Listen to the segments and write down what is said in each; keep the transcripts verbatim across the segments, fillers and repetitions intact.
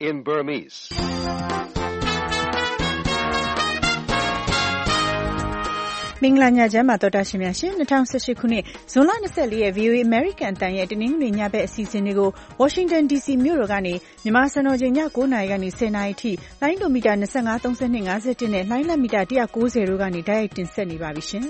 in Burmese. မင်္ဂလာညချမ်းပါတော်တာရှင်များရှင်၂၀၁၈ခုနှစ်ဇွန်လ၂၄ရက် ဗီအိုအေ American အတန်ရဲ့တနင်္ဂနွေညဘက်အစီအစဉ်တွေကို Washington ဒီ စီ မြို့တော်ကနေမြန်မာစံတော်ချိန်ည၉နာရီကနေ၁၀နာရီထိလိုင်းဒိုမီတာ၂၅ ၃၂ ၅၁နဲ့လိုင်းလက်မီတာ၁၉၀တို့ကနေတိုက်ရိုက်တင်ဆက်နေပါပြီရှင်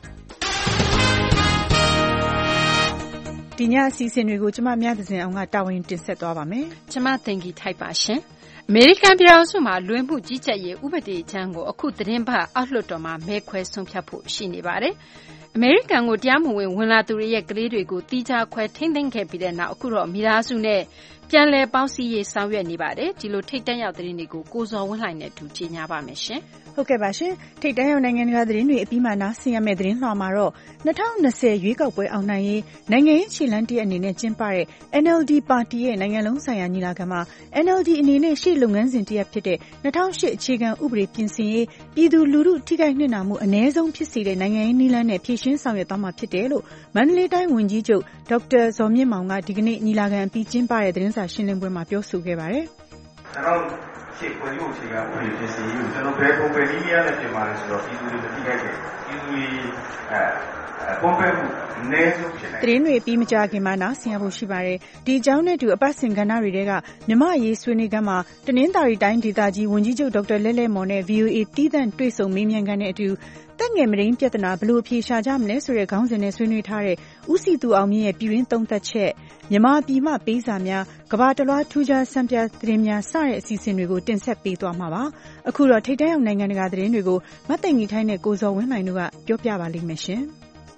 ဒီညအစီအစဉ်တွေကိုကျမမြတ်သဇင်အောင်ကတာဝန်တင်ဆက်သွားပါမယ်ကျမသင်္ကီထိုက်ပါရှင်အမေရိကန်ပြည်ထောင်စုမှာလွှဲမှုကြီးကြပ်ရေးဥပဒေကြမ်းကိုအခုသတင်းပတ်အောက်လွှတ်တော်မှာမဲခွဲဆုံးဖြတ်ဖို့ရှိနေပါတယ်။အမေရိကန်ကိုတရားမဝင်ဝင်လာသူတွေရဲ့ကလေးတွေကိုတီးခြားခွဲထိန်းသိမ်းခဲ့ပြီးတဲ့နောက်အခုတော့မိသားစုနဲ့ပြန်လည်ပေါင်းစည်းရေးဆောင်ရွက်နေပါတယ်။ဒီလိုထိတ်တန့်ရောက်သတင်းတွေကိုကိုဇော်ဝင်းလှိုင်နဲ့အတူကြီးညာပါမယ်ရှင်။ဟုတ်ကဲ့ပါရှင်ထိတ်တန့်ရောက်နိုင်ငံတကာသတင်းတွေအပြီးမှနားဆင်ရမယ့်သတင်းလွှာမှာတော့၂၀၂၀ရွေးကောက်ပွဲအောင်နိုင်ရေးနိုင်ငံရေးခြေလှမ်းတရက်အနေနဲ့ကျင်းပတဲ့ N L D ပါတီရဲ့နိုင်ငံလုံးဆိုင်ရာညီလာခံမှာ N L D အနေနဲ့ရှေ့လုပ်ငန်းစဉ်တရက်ဖြစ်တဲ့၂၀၀၈အခြေခံဥပဒေပြင်ဆင်ရေးပြည်သူလူထုထိခိုက်နစ်နာမှုအ ਨੇ ဆုံးဖြစ်စေတဲ့နိုင်ငံရေးနည်းလမ်းနဲ့ဖြည့်ရှင်းဆောင်ရွက်သွားမှာဖြစ်တယ်လို့မန္တလေးတိုင်းဝန်ကြီးချုပ်ဒေါက်တာဇော်မြင့်မောင်ကဒီကနေ့ညီလာခံအပြီးကျင်းပတဲ့သတင်းစာရှင်းလင်းပွဲမှာပြောဆိုခဲ့ပါတယ်ရှေ့ဖွဲ့ဖို့အခြေခံဥပဒေပြင်ဆင်ရေးကိုကျွန်တော်ဘယ်ပုံပဲနည်းများနဲ့ပြင်ပါလဲဆိုတော့ပြည်သူတွေမထိခိုက်တဲ့ပြည်သူတွေအဲပုံပဲမှုအနည်းဆုံးဖြစ်နေသတင်းတွေပြီးမကြခင်မှာနားဆင်ရဖို့ရှိပါတယ်ဒီအကြောင်းနဲ့တူအပတ်စဉ်ကဏ္ဍတွေတဲကမြမရေးဆွေးနွေးခန်းမှာတနင်္သာရီတိုင်းဒေသကြီးဝန်ကြီးချုပ်ဒေါက်တာလဲ့လဲ့မော်နဲ့ V O A တီးသန့်တွေ့ဆုံမေးမြန်းခန်းနဲ့အတူတက်ငယ်မရင်းပြဿနာဘလို့အဖြေရှာကြမလဲဆိုတဲ့ခေါင်းစဉ်နဲ့ဆွေးနွေးထားတဲ့ဦးစီသူအောင်မြင့်ရဲ့ပြည်ရင်းသုံးသက်ချက်မြန်မာပြည်မှပေးစာများကဘာတလွှားထူးခြားစံပြသတင်းများစတဲ့အစီအစဉ်တွေကိုတင်ဆက်ပေးသွားမှာပါအခုတော့ထိတ်တန့်ရောက်နိုင်ငံတကာသတင်းတွေကိုမသိင်ကြီးထိုင်းနဲ့ကိုဇော်ဝင်းနိုင်တို့ကပြောပြပါလိမ့်မယ်ရှင်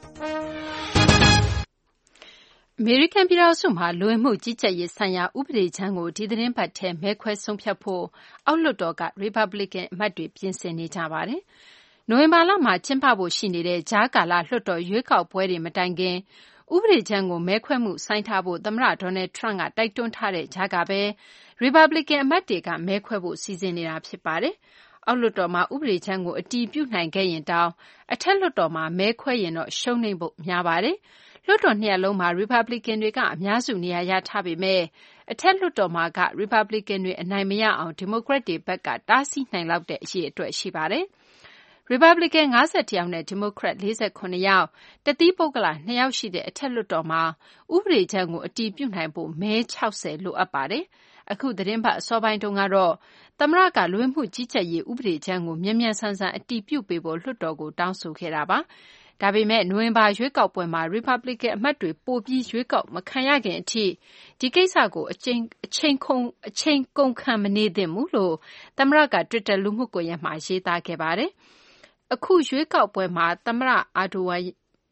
အမေရိကန်ပြည်ထောင်စုမှာလူဝင်မှုကြီးကြပ်ရေးဆိုင်ရာဥပဒေကြမ်းကိုဒီသတင်းပတ်ထဲမဲခွဲဆုံးဖြတ်ဖို့အောက်လွှတ်တော်က Republican အမတ်တွေပြင်ဆင်နေကြပါတယ်။နိုဝင်ဘာလမှာကျင်းပဖို့ရှိနေတဲ့ကြားကာလလွှတ်တော်ရွေးကောက်ပွဲတွေမတိုင်ခင်ဥပဒေကြမ်းကိုမဲခွဲမှုဆိုင်းထားဖို့သမ္မတ Donald Trump ကတိုက်တွန်းထားတဲ့ကြားကပဲ Republican အမတ်တွေကမဲခွဲဖို့စီစဉ်နေတာဖြစ်ပါတယ်။အောက်လွှတ်တော်မှာဥပဒေကြမ်းကိုအတည်ပြုနိုင်ခဲ့ရင်တောင်အထက်လွှတ်တော်မှာမဲခွဲရင်တော့ရှုံးနိမ့်ဖို့များပါတယ်။လွှတ်တော်နှစ်ရပ်လုံးမှာ Republican တွေကအများစုနေရာရထားပေမဲ့အထက်လွှတ်တော်မှာက Republican တွေအနိုင်မရအောင် Democrat တွေဘက်ကတားဆီးနိုင်လောက်တဲ့အရေးအတွက်ရှိပါတယ်။ Republican ၅၁ယောက်နဲ့ Democrat ၄၇ယောက်တသီးပုဂ္ဂလနှစ်ယောက်ရှိတဲ့အထက်လွှတ်တော်မှာဥပဒေကြမ်းကိုအတည်ပြုနိုင်ဖို့မဲ၆၀လိုအပ်ပါတယ်။အခုသတင်းပတ်အစောပိုင်းတုန်းကတော့သမ္မတကလူဝင်မှုကြီးကြပ်ရေးဥပဒေကြမ်းကိုမြန်မြန်ဆန်ဆန်အတည်ပြုပေးဖို့လွှတ်တော်ကိုတောင်းဆိုခဲ့တာပါ။ဒါပေမဲ့နိုဝင်ဘာရွေးကောက်ပွဲမှာ Republican အမတ်တွေပိုပြီးရွေးကောက်မခံရခင်အထိဒီကိစ္စကိုအချိန်အချိန်ကုန်အချိန်ကုန်ခံမနေသင့်ဘူးလို့သမ္မတက Twitter လူမှုကွန်ရက်မှာရေးသားခဲ့ပါတယ်။အခုရွေးကောက်ပွဲမှာသမ္မတအာဒိုဝါ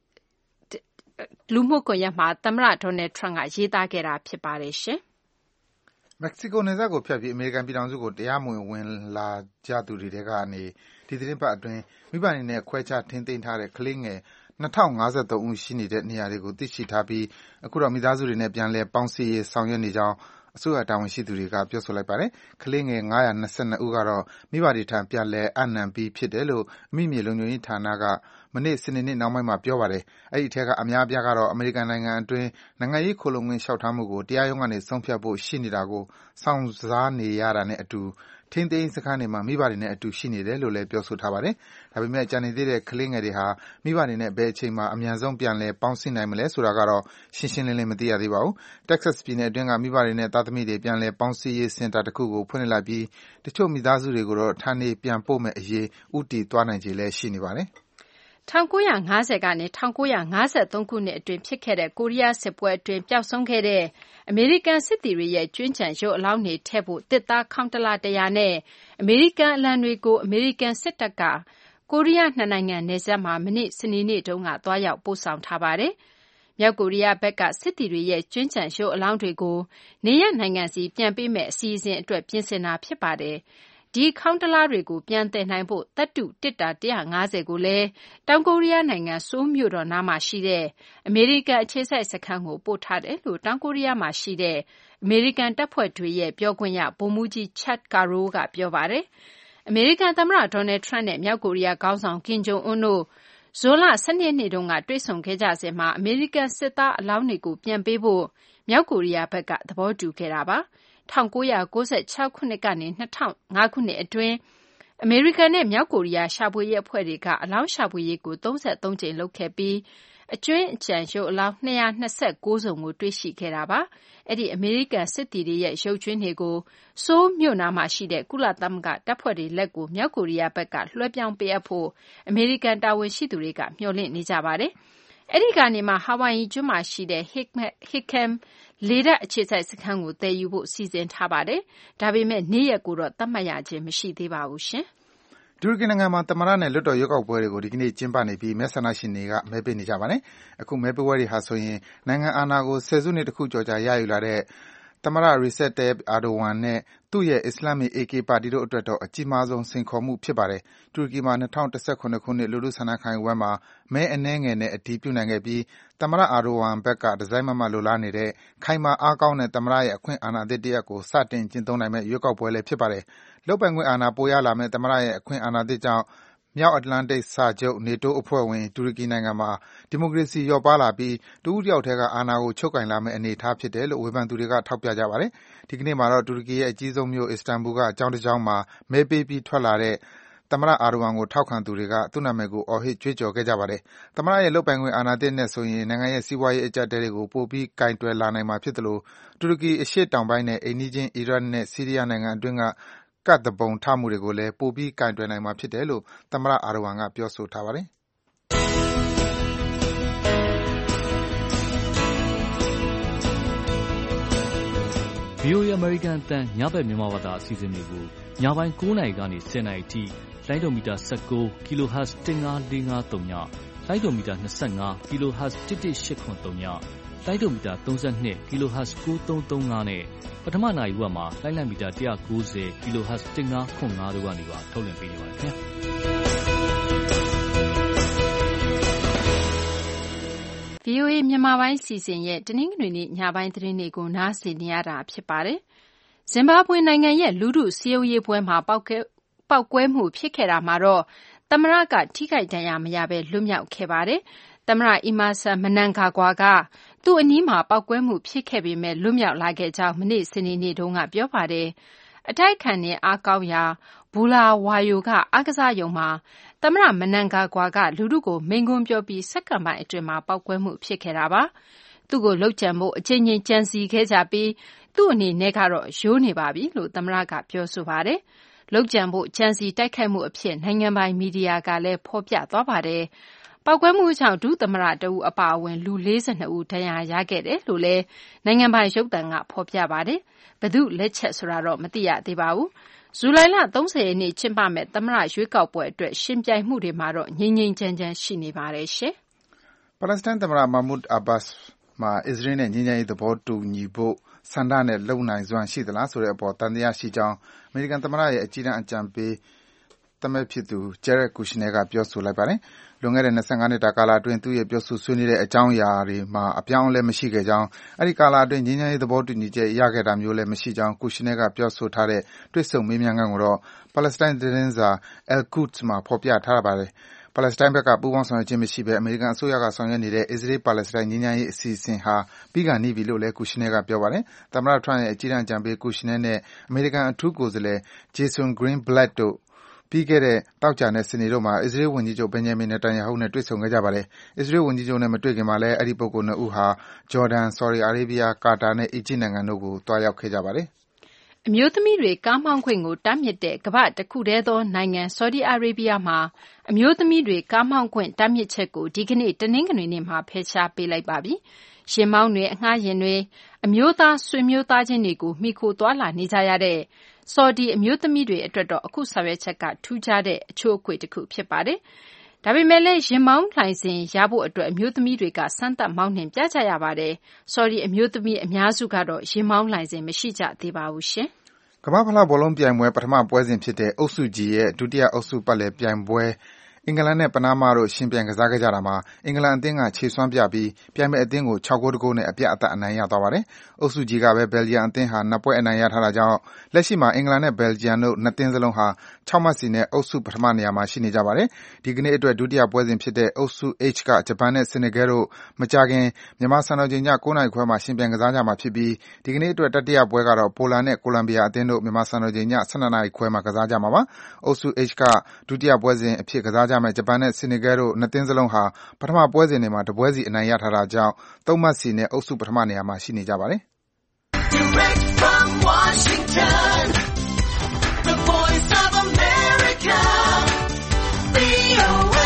လူမှုကွန်ရက်မှာသမ္မတ Donald Trump ကရေးသားခဲ့တာဖြစ်ပါတယ်ရှင်။မက္ကဆီကိုနယ်စပ်ကိုဖြတ်ပြီးအမေရိကန်ပြည်ထောင်စုကိုတရားမဝင်ဝင်လာကြသူတွေထဲကနေဒီသတင်းပတ်အတွင်းမိဘတွေနဲ့ခွဲခြားထိန်းသိမ်းထားတဲ့ကလေးငယ်၂၀၅၃ဦးရှိနေတဲ့နေရာတွေကိုသိရှိထားပြီးအခုတော့မိသားစုတွေနဲ့ပြန်လည်ပေါင်းစည်းရေးဆောင်ရွက်နေကြောင်းအစိုးရတာဝန်ရှိသူတွေကပြောဆိုလိုက်ပါတယ်။ကလေးငယ်၅၂၂ဦးကတော့မိဘတွေထံပြန်လည်အပ်နှံပြီးဖြစ်တယ်လို့အမိမြေလုံခြုံရေးဌာနကမနေ့စနေနေ့နောက်ပိုင်းမှာပြောပါတယ်။အဲဒီအထက်ကအများအပြားကတော့အမေရိကန်နိုင်ငံအတွင်းနိုင်ငံရေးခိုလှုံခွင့်လျှောက်ထားမှုကိုတရားရုံးကနေဆုံးဖြတ်ဖို့ရှိနေတာကိုစောင့်စားနေရတာနဲ့အတူထိန်းသိမ်းစခန်းတွေမှာမိဘတွေနဲ့အတူရှိနေတယ်လို့လည်းပြောဆိုထားပါတယ်။ဒါပေမဲ့ကျန်နေသေးတဲ့ကလေးငယ်တွေဟာမိဘတွေနဲ့ဘယ်အချိန်မှာအမြန်ဆုံးပြန်လည်ပေါင်းစည်းနိုင်မလဲဆိုတာကတော့ရှင်းရှင်းလင်းလင်းမသိရသေးပါဘူး။ Texas ပြည်နယ်အတွင်းကမိဘတွေနဲ့သားသမီးတွေပြန်လည်ပေါင်းစည်းရေးစင်တာတစ်ခုကိုဖွင့်လှစ်လိုက်ပြီးတချို့မိသားစုတွေကိုတော့ဌာနေပြန်ပို့မယ့်အရေးဦးတည်သွားနိုင်ခြေလည်းရှိနေပါတယ်။၁၉၅၀ကနေ၁၉၅၃ခုနှစ်အတွင်းဖြစ်ခဲ့တဲ့ကိုရီးယားစစ်ပွဲအတွင်းပျောက်ဆုံးခဲ့တဲ့အမေရိကန်စစ်သည်တွေရဲ့ကျွင်းကျန်ရုပ်အလောင်းတွေထည့်ဖို့တစ်သားခေါင်းတလားတရာနဲ့အမေရိကန်အလံတွေကိုအမေရိကန်စစ်တပ်ကကိုရီးယားနှစ်နိုင်ငံနယ်စပ်မှာမနေ့စနေနေ့တုန်းကသွားရောက်ပို့ဆောင်ထားပါတယ်။မြောက်ကိုရီးယားဘက်ကစစ်သည်တွေရဲ့ကျွင်းကျန်ရုပ်အလောင်းတွေကိုနေရနိုင်ငံစီပြန်ပေးမယ့်အစီအစဉ်အတွက်ပြင်ဆင်တာဖြစ်ပါတယ်။ဒီခေါင်းတလားတွေကိုပြန်သယ်နိုင်ဖို့သတ္တုတစ်တာ၁၅၀ကိုလည်းတောင်ကိုရီးယားနိုင်ငံဆိုးလ်မြို့တော်နားမှာရှိတဲ့အမေရိကန်အခြေစိုက်စခန်းကိုပို့ထားတယ်လို့တောင်ကိုရီးယားမှာရှိတဲ့အမေရိကန်တပ်ဖွဲ့တွေရဲ့ပြောခွင့်ရဗိုလ်မှူးကြီး Chad Carow ကပြောပါတယ်။အမေရိကန်သမ္မတ Donald Trump နဲ့မြောက်ကိုရီးယားခေါင်းဆောင် Kim Jong Un တို့ဇွန်လ၁၂ရက်နေ့တုန်းကတွေ့ဆုံခဲ့ကြစဉ်မှာအမေရိကန်စစ်သားအလောင်းတွေကိုပြန်ပေးဖို့မြောက်ကိုရီးယားဘက်ကသဘောတူခဲ့တာပါ။ nineteen ninety-six ခုနှစ်ကနေtwo thousand fiveခုနှစ်အတွင်းအမေရိကန်နဲ့မြောက်ကိုရီးယားရှာဖွေရေးအဖွဲ့တွေကအလောင်းရှာဖွေရေးကိုthirty-threeကြိမ်လုပ်ခဲ့ပြီးအကျွင်းအကြံရုပ်အလောင်းtwo hundred twenty-nineစုံကိုတွေ့ရှိခဲ့တာပါ။အဲ့ဒီအမေရိကန်စစ်သည်တွေရဲ့ရုပ်ကြွင်းတွေကိုဆိုးမြို့နားမှာရှိတဲ့ကုလသမဂ္ဂတပ်ဖွဲ့တွေလက်ကိုမြောက်ကိုရီးယားဘက်ကလွှဲပြောင်းပေးအပ်ဖို့အမေရိကန်တာဝန်ရှိသူတွေကမျှော်လင့်နေကြပါတယ်။အဲ့ဒီကနေမှဟာဝိုင်ယီကျွန်းမှာရှိတဲ့ Hickam လေတပ်အခြေစိုက်စခန်းကိုတည်ယူဖို့စီစဉ်ထားပါတယ်။ဒါပေမဲ့နေ့ရက်ကိုတော့သတ်မှတ်ရခြင်းမရှိသေးပါဘူးရှင်။တူရကီနိုင်ငံမှာသမ္မတနဲ့လွှတ်တော်ရွေးကောက်ပွဲတွေကိုဒီကနေ့ကျင်းပနေပြီးမဲဆန္ဒရှင်တွေကမဲပေးနေကြပါတယ်။အခုမဲပေးပွဲတွေဟာဆိုရင်နိုင်ငံအာဏာကိုဆယ်စုနှစ်တခုကျော်ကြာရယူလာတဲ့သမ္မတ Recep Tayyip Erdogan နဲ့သူ့ရဲ့ Islamic A K ပါတီတို့အတွက်တော့အကြီးမားဆုံးစိန်ခေါ်မှုဖြစ်ပါတယ်။တူရကီမှာtwenty seventeenခုနှစ်လူထုဆန္ဒခံယူပွဲမှာမဲအနည်းငယ်နဲ့အတည်ပြုနိုင်ခဲ့ပြီးသမ္မတ Erdogan ဘက်ကတစိုက်မတ်မတ်လိုလားနေတဲ့ခိုင်မာအားကောင်းတဲ့သမ္မတရဲ့အခွင့်အာဏာသစ်တရပ်ကိုစတင်ကျင့်သုံးနိုင်မယ့်ရွေးကောက်ပွဲလည်းဖြစ်ပါတယ်။လုပ်ပိုင်ခွင့်အာဏာပိုရလာမယ့်သမ္မတရဲ့အခွင့်အာဏာသစ်ကြောင့်မြောက်အတ္တလန္တိတ်စာချုပ် NATO အဖွဲ့ဝင်တူရကီနိုင်ငံမှာဒီမိုကရေစီလျော့ပါးလာပြီးတဦးတယောက်တည်းကအာဏာကိုချုပ်ကိုင်လာမယ့်အနေအထားဖြစ်တယ်လို့ဝေဖန်သူတွေကထောက်ပြကြပါတယ်။ဒီကနေ့မှာတော့တူရကီရဲ့အကြီးဆုံးမြို့အစ္စတန်ဘူလ်ကအကြောင်းတစ်ကြောင်းမှာမဲပေးပြီးထွက်လာတဲ့သမ္မတ Erdogan ကိုထောက်ခံသူတွေကသူ့နာမည်ကိုအော်ဟစ်ကြွေးကြော်ခဲ့ကြပါတယ်။သမ္မတရဲ့လုပ်ပိုင်ခွင့်အာဏာသစ်နဲ့ဆိုရင်နိုင်ငံရဲ့စီးပွားရေးအကျပ်အတည်းတွေကိုပိုပြီးကင်တွယ်လာနိုင်မှာဖြစ်သလိုတူရကီအရှေ့တောင်ပိုင်းနဲ့အိမ်နီးချင်းအီရတ်နဲ့ဆီးရီးယားနိုင်ငံအတွင်းကကတ်သပုံထမှုတွေကိုလည်းပိုပြီးကင်တွယ်နိုင်မှာဖြစ်တယ်လို့သမ္မတ Erdogan ကပြောဆိုထားပါတယ်။ V O A American အသံညဘက်မြန်မာဘာသာအစီအစဉ်တွေကိုညပိုင်းnineနာရီကနေtenနာရီအထိလိုင်းဒိုမီတာnineteen ကီလိုဟတ်ဇ်one five four five threeညလိုင်းဒိုမီတာtwenty-fiveကီလိုဟတ်ဇ်one one eight seven threeညလိုင်းဒိုမီတာthirty-twoကီလိုဟတ်ဇ်nine three three fiveနဲ့ပထမနာရီဝက်မှာလိုင်းလံမီတာone ninetyကီလိုဟတ်ဇ်one five five fiveတို့ကနေပါထုတ်လွှင့်ပေးနေပါတယ်ခင်ဗျာ။ V O A မြန်မာပိုင်းစီစဉ်ရဲ့တနင်္ဂနွေနေ့ညပိုင်းသတင်းတွေကိုနားဆင်နေရတာဖြစ်ပါတယ်။ဇင်ဘာဘွေနိုင်ငံရဲ့လူထုစည်းရုံးရေးပွဲမှာပောက်ကွဲပောက်ကွဲမှုဖြစ်ခဲ့တာမှာတော့သမ္မတကထိခိုက်ဒဏ်ရာမရဘဲလွတ်မြောက်ခဲ့ပါတယ်။သမ္မတ Emmerson Mnangagwa ကသူ့အနီးမှာပောက်ကွဲမှုဖြစ်ခဲ့ပေမဲ့လွတ်မြောက်လာခဲ့ကြောင်းမနေ့စနေနေ့တုန်းကပြောပါတယ်။အတိုက်ခံနဲ့အားကောင်းရာဘူလာဝါယိုကအားကစားရုံမှာသမ္မတမနန်ဂါကွာကလူထုကိုမိန့်ခွန်းပြောပြီးစက္ကန့်ပိုင်းအတွင်းမှာပောက်ကွဲမှုဖြစ်ခဲ့တာပါ။သူ့ကိုလှုပ်ကြံဖို့အချိန်ချင်းကြံစီခဲ့ကြပြီးသူ့အနေနဲ့ကတော့ရိုးနေပါပြီလို့သမ္မတကပြောဆိုပါတယ်။လှုပ်ကြံဖို့ကြံစီတိုက်ခိုက်မှုအဖြစ်နိုင်ငံပိုင်မီဒီယာကလည်းဖော်ပြသွားပါတယ်။ပောက်ကွဲမှုကြောင့်ဒုသမ္မတတဦးအပါအဝင်လူforty-twoဦးဒဏ်ရာရခဲ့တယ်လို့လည်းနိုင်ငံပိုင်ရုပ်သံကဖော်ပြပါတယ်။ဘယ်သူလက်ချက်ဆိုတာတော့မသိရသေးပါဘူး။ဇူလိုင်လthirtyရက်နေ့ကျင်းပမယ့်သမ္မတရွေးကောက်ပွဲအတွက်ရှင်ပြိုင်မှုတွေမှာတော့ငြိမ်းငြိမ်းချမ်းချမ်းရှိနေပါတယ်ရှင်။ပါလက်စတိုင်းသမ္မတ Mahmoud Abbas မှာအစ္စရေးနဲ့ငြိမ်းချမ်းရေးသဘောတူညီဖို့ဆန္ဒနဲ့လုံနိုင်စွမ်းရှိသလားဆိုတဲ့အပေါ်တန်တရားရှိကြောင်းအမေရိကန်သမ္မတရဲ့အကြီးတန်းအကြံပေးသမက်ဖြစ်သူ Jared Kushner ကပြောဆိုလိုက်ပါတယ်။လွန်ခဲ့တဲ့twenty-fiveနှစ်တာကာလအတွင်းသူ့ရဲ့ပြောဆိုဆွေးနွေးတဲ့အကြောင်းအရာတွေမှာအပြောင်းအလဲမရှိခဲ့ကြောင်းအဲဒီကာလအတွင်းငြိမ်းချမ်းရေးသဘောတူညီချက်ရခဲ့တာမျိုးလည်းမရှိကြောင်း Kushner ကပြောဆိုထားတဲ့တွေ့ဆုံမေးမြန်းခန်းကိုတော့ပါလက်စတိုင်းသတင်းစာ Al-Quds မှာဖော်ပြထားပါတယ်။ပါလက်စတိုင်းဘက်ကပူးပေါင်းဆောင်ရွက်ခြင်းမရှိဘဲအမေရိကန်အစိုးရကဆောင်ရွက်နေတဲ့ Israel Palestine ငြိမ်းချမ်းရေးအစီအစဉ်ဟာပြီးခါနီးပြီလို့လည်း Kushner ကပြောပါတယ်။သမ္မတ Trump ရဲ့အကြီးတန်းအကြံပေး Kushner နဲ့အမေရိကန်အထူးကိုယ်စားလှယ် Jason Greenblatt တို့ပြီးခဲ့တဲ့သောကြာနဲ့စနေတို့မှာအစ္စရေးဝန်ကြီးချုပ် Benjamin Netanyahu နဲ့တွေ့ဆုံခဲ့ကြပါတယ်။အစ္စရေးဝန်ကြီးချုပ်နဲ့မတွေ့ခင်မှာလည်းအဲဒီပုဂ္ဂိုလ်နှစ်ဦးဟာဂျော်ဒန်၊ဆော်ဒီအာရေးဗီးယား၊ကာတာနဲ့အီဂျစ်နိုင်ငံတို့ကိုသွားရောက်ခဲ့ကြပါတယ်။အမျိုးသမီးတွေကားမောင်းခွင့်ကိုတားမြစ်တဲ့ကမ္ဘာ့တခုတည်းသောနိုင်ငံဆော်ဒီအာရေးဗီးယားမှာအမျိုးသမီးတွေကားမောင်းခွင့်တားမြစ်ချက်ကိုဒီကနေ့တနင်္ဂနွေနေ့မှာဖယ်ရှားပေးလိုက်ပါပြီ။ယာဉ်မောင်းတွေ၊အငှားယာဉ်တွေ၊အမျိုးသားဆွေမျိုးသားချင်းတွေကိုမှီခိုသွားလာနေကြရတဲ့ဆော်ဒီအမျိုးသမီးတွေအတွက်တော့အခုဆောင်ရွက်ချက်ကထူးခြားတဲ့အချိုးအကွေ့တခုဖြစ်ပါတယ်။ဒါပေမဲ့လည်းယာဉ်မောင်းလိုင်စင်ရဖို့အတွက်အမျိုးသမီးတွေကစမ်းသပ်မောင်းနှင်ပြကြရပါတယ်။ဆော်ဒီအမျိုးသမီးအများစုကတော့ယာဉ်မောင်းလိုင်စင်မရှိကြသေးပါဘူးရှင်။ကမ္ဘာ့ဖလားဘောလုံးပြိုင်ပွဲပထမပွဲစဉ်ဖြစ်တဲ့အုပ်စု G ရဲ့ဒုတိယအုပ်စုပတ်လည်ပြိုင်ပွဲအင်္ဂလန်နဲ့ပနားမားတို့ယှဉ်ပြိုင်ကစားခဲ့ကြတာမှာအင်္ဂလန်အသင်းကခြေစွမ်းပြပြီးပြိုင်ဘက်အသင်းကို ၆ ဂိုး ၁ ဂိုးနဲ့အပြတ်အသတ်အနိုင်ရသွားပါတယ်။အုပ်စု G ကပဲ Belgium အသင်းဟာနှစ်ပွဲအနိုင်ရထားတာကြောင့်လက်ရှိမှာအင်္ဂလန်နဲ့ Belgium တို့နှစ်သင်းစလုံးဟာ၆ မှတ်စီနဲ့အုပ်စုပထမနေရာမှာရှိနေကြပါတယ်။ဒီကနေ့အတွက်ဒုတိယပွဲစဉ်ဖြစ်တဲ့အုပ်စု H ကဂျပန်နဲ့ Senegal တို့မကြာခင်မြန်မာစံတော်ချိန်ည ၉ နာရီခွဲမှာယှဉ်ပြိုင်ကစားကြမှာဖြစ်ပြီးဒီကနေ့အတွက်တတိယပွဲကတော့ပိုလန်နဲ့ကိုလံဘီယာအသင်းတို့မြန်မာစံတော်ချိန်ည ၁၂ နာရီခွဲမှာကစားကြမှာပါ။အုပ်စု H ကဒုတိယပွဲစဉ်အဖြစ်ကစားကြမယ့်ဂျပန်နဲ့ Senegal တို့နှစ်သင်းစလုံးဟာပထမပွဲစဉ်တွေမှာတပွဲစီအနိုင်ရထားတာကြောင့်၃ မှတ်စီနဲ့အုပ်စုပထမနေရာမှာရှိနေကြပါတယ်။ Direct from Washington, the voice of America, ဗွီအိုအေ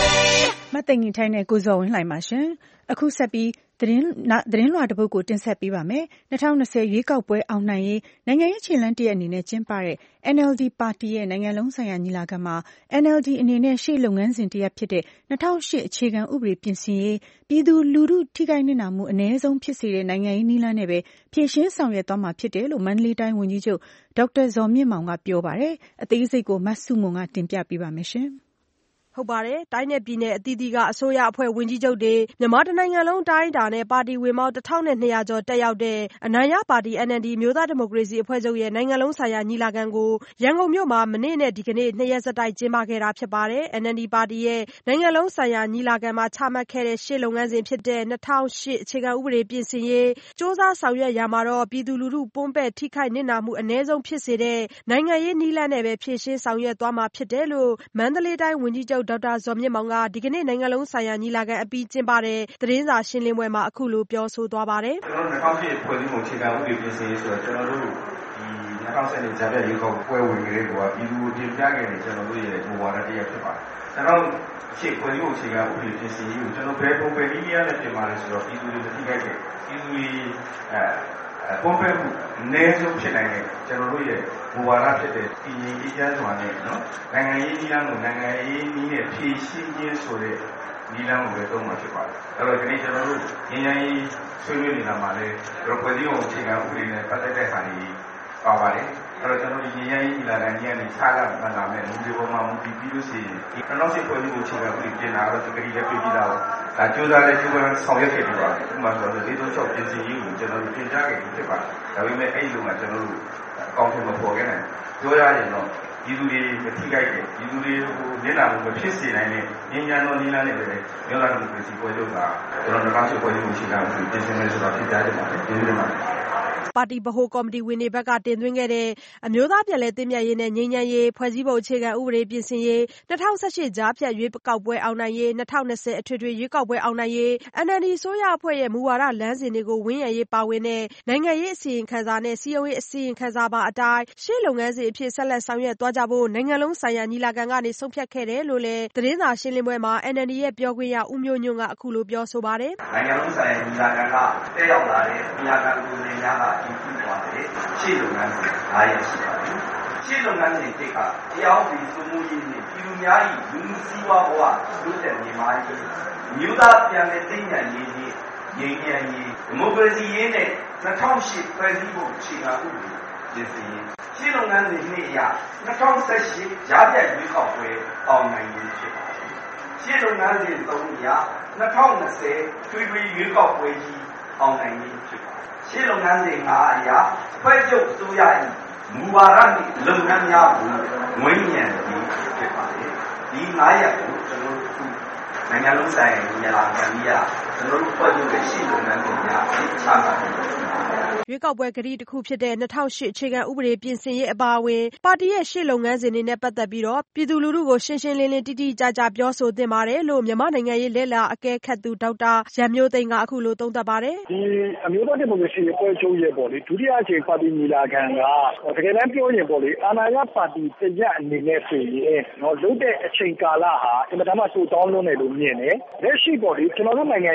မသိင်္ဂီထိုင်းနဲ့ကိုဇော်ဝင်းလှိုင်ပါရှင်။အခုဆက်ပြီးသတင်းသတင်းလွှာတစ်ပုဒ်ကိုတင်ဆက်ပေးပါမယ်။၂၀၂၀ရွေးကောက်ပွဲအောင်နိုင်ရေးနိုင်ငံရေးခြေလှမ်းတစ်ရပ်အနေနဲ့ကျင်းပတဲ့ N L D ပါတီရဲ့နိုင်ငံလုံးဆိုင်ရာညီလာခံမှာ N L D အနေနဲ့ရှေ့လုပ်ငန်းစဉ်တစ်ရပ်ဖြစ်တဲ့၂၀၀၈အခြေခံဥပဒေပြင်ဆင်ရေးပြည်သူလူထုထိခိုက်နစ်နာမှုအနည်းဆုံးဖြစ်စေတဲ့နိုင်ငံရေးနည်းလမ်းနဲ့ပဲဖြေရှင်းဆောင်ရွက်သွားမှာဖြစ်တယ်လို့မန္တလေးတိုင်းဝန်ကြီးချုပ်ဒေါက်တာဇော်မြင့်မောင်ကပြောပါတယ်။အသေးစိတ်ကိုမဆုမွန်ကတင်ပြပေးပါမယ်ရှင်။ဟုတ်ပါတယ်။တိုင်းနဲ့ပြည်နယ်အသီးသီးကအစိုးရအဖွဲ့ဝန်ကြီးချုပ်တွေမြန်မာတနိုင်ငံလုံးတိုင်းတာနဲ့ပါတီဝင်ပေါင်းတစ်ထောင်နဲ့နှစ်ရာကျော်တက်ရောက်တဲ့အနိုင်ရပါတီ N L D မျိုးသားဒီမိုကရေစီအဖွဲ့ချုပ်ရဲ့နိုင်ငံလုံးဆိုင်ရာညီလာခံကိုရန်ကုန်မြို့မှာမနေ့နဲ့ဒီကနေ့နှစ်ရက်ဆက်တိုက်ကျင်းပခဲ့တာဖြစ်ပါတယ်။ N L D ပါတီရဲ့နိုင်ငံလုံးဆိုင်ရာညီလာခံမှာချမှတ်ခဲ့တဲ့ရှေ့လုပ်ငန်းစဉ်ဖြစ်တဲ့၂၀၀၈အခြေခံဥပဒေပြင်ဆင်ရေးစ조사ဆောင်ရွက်ရာမှာတော့ပြည်သူလူထုပွန်းပဲ့ထိခိုက်နစ်နာမှုအနည်းဆုံးဖြစ်စေတဲ့နိုင်ငံရေးနည်းလမ်းနဲ့ပဲဖြေရှင်းဆောင်ရွက်သွားမှာဖြစ်တယ်လို့မန္တလေးတိုင်းဝန်ကြီးချုပ်ဒေါက်တာဇော်မြင့်မောင်ကဒီကနေ့နိုင်ငံလုံးဆိုင်ရာညီလာခံအပြီးကျင်းပတဲ့သတင်းစာရှင်းလင်းပွဲမှာအခုလိုပြောဆိုသွားပါတယ်။ကျွန်တော်တို့၂၀၀၈ဖွဲ့စည်းပုံအခြေခံဥပဒေပြင်ဆင်ရေးဆိုတော့ကျွန်တော်တို့ဒီ၂၀၁၀ကြားပြရေးကောက်ပွဲဝင်ကလေးကပြည်သူတင်ပြခဲ့တဲ့ကျွန်တော်တို့ရဲ့မူဝါဒတရားဖြစ်ပါတယ်။၂၀၀၈ဖွဲ့စည်းပုံအခြေခံဥပဒေပြင်ဆင်ရေးကိုကျွန်တော်ဘယ်ပုံပဲနည်းများနဲ့ပြင်ပါလဲဆိုတော့ပြည်သူတွေမသိခဲ့တဲ့ပြည်သူတွေအဲပုံပဲမှုအနည်းဆုံးဖြစ်နိုင်တဲ့ကျွန်တော်တို့ရဲ့မူဝါဒဖြစ်တဲ့ပြည်ရင်းအေးချမ်းစွာနဲ့နော်နိုင်ငံရေးနည်းလမ်းကိုနိုင်ငံရေးနည်းနဲ့ဖြည့်ရှင်းခြင်းဆိုတဲ့နည်းလမ်းကိုပဲသုံးမှာဖြစ်ပါတယ်။အဲ့တော့ဒီနေ့ကျွန်တော်တို့ငြိမ်းချမ်းရေးဆွေးနွေးနေတာမှာလည်းကျွန်တော်ဖွဲ့စည်းပုံအခြေခံဥပဒေနဲ့ပတ်သက်တဲ့ဟာတွေပါပါတယ်။အဲ့တော့ကျွန်တော်ဒီငြိမ်းချမ်းရေးညီလာခံကြီးကနေခြားလာမှလာမယ်လူတွေပေါ်မှာမူတည်ပြီးလို့ရှိရင်ဒီ၂၀၀၈ဖွဲ့စည်းပုံအခြေခံဥပဒေပြင်လာတော့တကယ်လည်းပြည်ပြည်သားဒါကြိုးစားတဲ့ကြိုးပမ်းဆောင်ရွက်ခဲ့ပြီးပါတယ်။ဥပမာဆိုတော့၄၃၆ပြင်ဆင်ရေးကိုကျွန်တော်တို့ပြင်ကြားခဲ့ပြီးဖြစ်ပါတယ်။ဒါပေမဲ့အဲ့ဒီလိုမှကျွန်တော်တို့အကောင့်ထဲမှာပေါ်ခဲ့တယ်။ပြောရရင်တော့ပြည်သူတွေမထိခိုက်တဲ့ပြည်သူတွေကိုမျက်နှာမဖြစ်စေနိုင်တဲ့ဉာဏ်ဉာဏ်တော်နည်းလမ်းတွေပဲမျိုးသားဒီမိုကရေစီပွဲချုပ်ကကျွန်တော်တို့၂၀၀၈ဖွဲ့စည်းပုံအခြေခံဥပဒေပြင်ဆင်မယ်ဆိုတာဖြစ်ကြတယ်ပါတယ်။ဒီလိုပါပါတီဗဟိုကော်မတီဝင်တွေဘက်ကတင်သွင်းခဲ့တဲ့အမျိုးသားပြည်လဲသင့်မြတ်ရေးနဲ့ငြိမ်းချမ်းရေးဖွဲ့စည်းပုံအခြေခံဥပဒေပြင်ဆင်ရေး၂၀၁၈ကြားဖြတ်ရွေးကောက်ပွဲအောင်နိုင်ရေး၂၀၂၀အထွေထွေရွေးကောက်ပွဲအောင်နိုင်ရေး N L D အစိုးရအဖွဲ့ရဲ့မူဝါဒလမ်းစဉ်တွေကိုဝန်းရံရေးပါဝင်တဲ့နိုင်ငံရေးအစီရင်ခံစာနဲ့စည်းရုံးရေးအစီရင်ခံစာပါအတိုင်းရှေ့လုပ်ငန်းစဉ်အဖြစ်ဆက်လက်ဆောင်ရွက်သွားကြဖို့နိုင်ငံလုံးဆိုင်ရာညီလာခံကနေဆုံးဖြတ်ခဲ့တယ်လို့လည်းသတင်းစာရှင်းလင်းပွဲမှာ N L D ရဲ့ပြောခွင့်ရဦးမျိုးညွန့်ကအခုလိုပြောဆိုပါတယ်။နိုင်ငံလုံးဆိုင်ရာညီလာခံကတက်ရောက်လာတဲ့ညီလာခံကိုယ်စားလှယ်များကဒီပြုသွားတယ်ရှေ့လုပ်ငန်းစဉ်၅ရပ်ရှိပါတယ်ရှေ့လုပ်ငန်းစဉ်တစ်ကတရားဥပဒေစိုးမိုးရေးနဲ့ပြည်သူများ၏လူမှုစီးပွားဘဝတိုးတက်မြင့်မားရေးမြို့သားပြန်လည်သိညာရေးရေးငြိမ်းချမ်းရေးဒီမိုကရေစီရေးနဲ့၂၀၀၈ဖွဲ့စည်းပုံအခြေခံဥပဒေပြင်ဆင်ရေးရှေ့လုပ်ငန်းစဉ်နှစ်အရ၂၀၁၈ကြားဖြတ်ရွေးကောက်ပွဲအောင်နိုင်ရေးဖြစ်ပါတယ်ရှေ့လုပ်ငန်းစဉ်သုံးအရ၂၀၂၀ထွေထွေရွေးကောက်ပွဲကြီးအောင်နိုင်ရေးဖြစ်ပါတယ်ရှေ့လုပ်ငန်းစဉ်ငါးအရာအဖွဲ့ချုပ်အစိုးရ၏မူဝါဒနှင့်လုပ်ငန်းများကိုငွေညံပြီးဖြစ်ပါတယ်ဒီငါးရပ်ကိုကျွန်တော်တို့နိုင်ငံလုံးဆိုင်ရာညီလာခံကြီးကကျွန်တော်တို့ဖွဲ့ချုပ်ရဲ့ရှေ့လုပ်ငန်းစဉ်များအချမ်းသာတယ်ရွေးကောက်ပွဲကတိတစ်ခုဖြစ်တဲ့၂၀၀၈အခြေခံဥပဒေပြင်ဆင်ရေးအပါအဝင်ပါတီရဲ့ရှေ့လုပ်ငန်းစဉ်တွေနဲ့ပတ်သက်ပြီးတော့ပြည်သူလူထုကိုရှင်းရှင်းလင်းလင်းတိတိကျကျပြောဆိုသင့်ပါတယ်လို့မြန်မာနိုင်ငံရေးလက်လာအကဲခတ်သူဒေါက်တာရန်မျိုးသိန်းကအခုလိုသုံးသပ်ပါတယ်ဒီအမျိုးသားဒီမိုကရေစီအဖွဲ့ချုပ်ရဲ့ပေါ့လေဒုတိယအကြိမ်ပါတီညီလာခံကတကယ်တမ်းပြောရင်ပေါ့လေအာဏာရပါတီတကြအနေနဲ့ဆိုရင်တော့လုပ်တဲ့အချိန်ကာလဟာအင်မတန်မှတိုတောင်းလွန်းတယ်လို့မြင်တယ်လက်ရှိပေါ့လေကျွန်တော်တို့နိုင်ငံ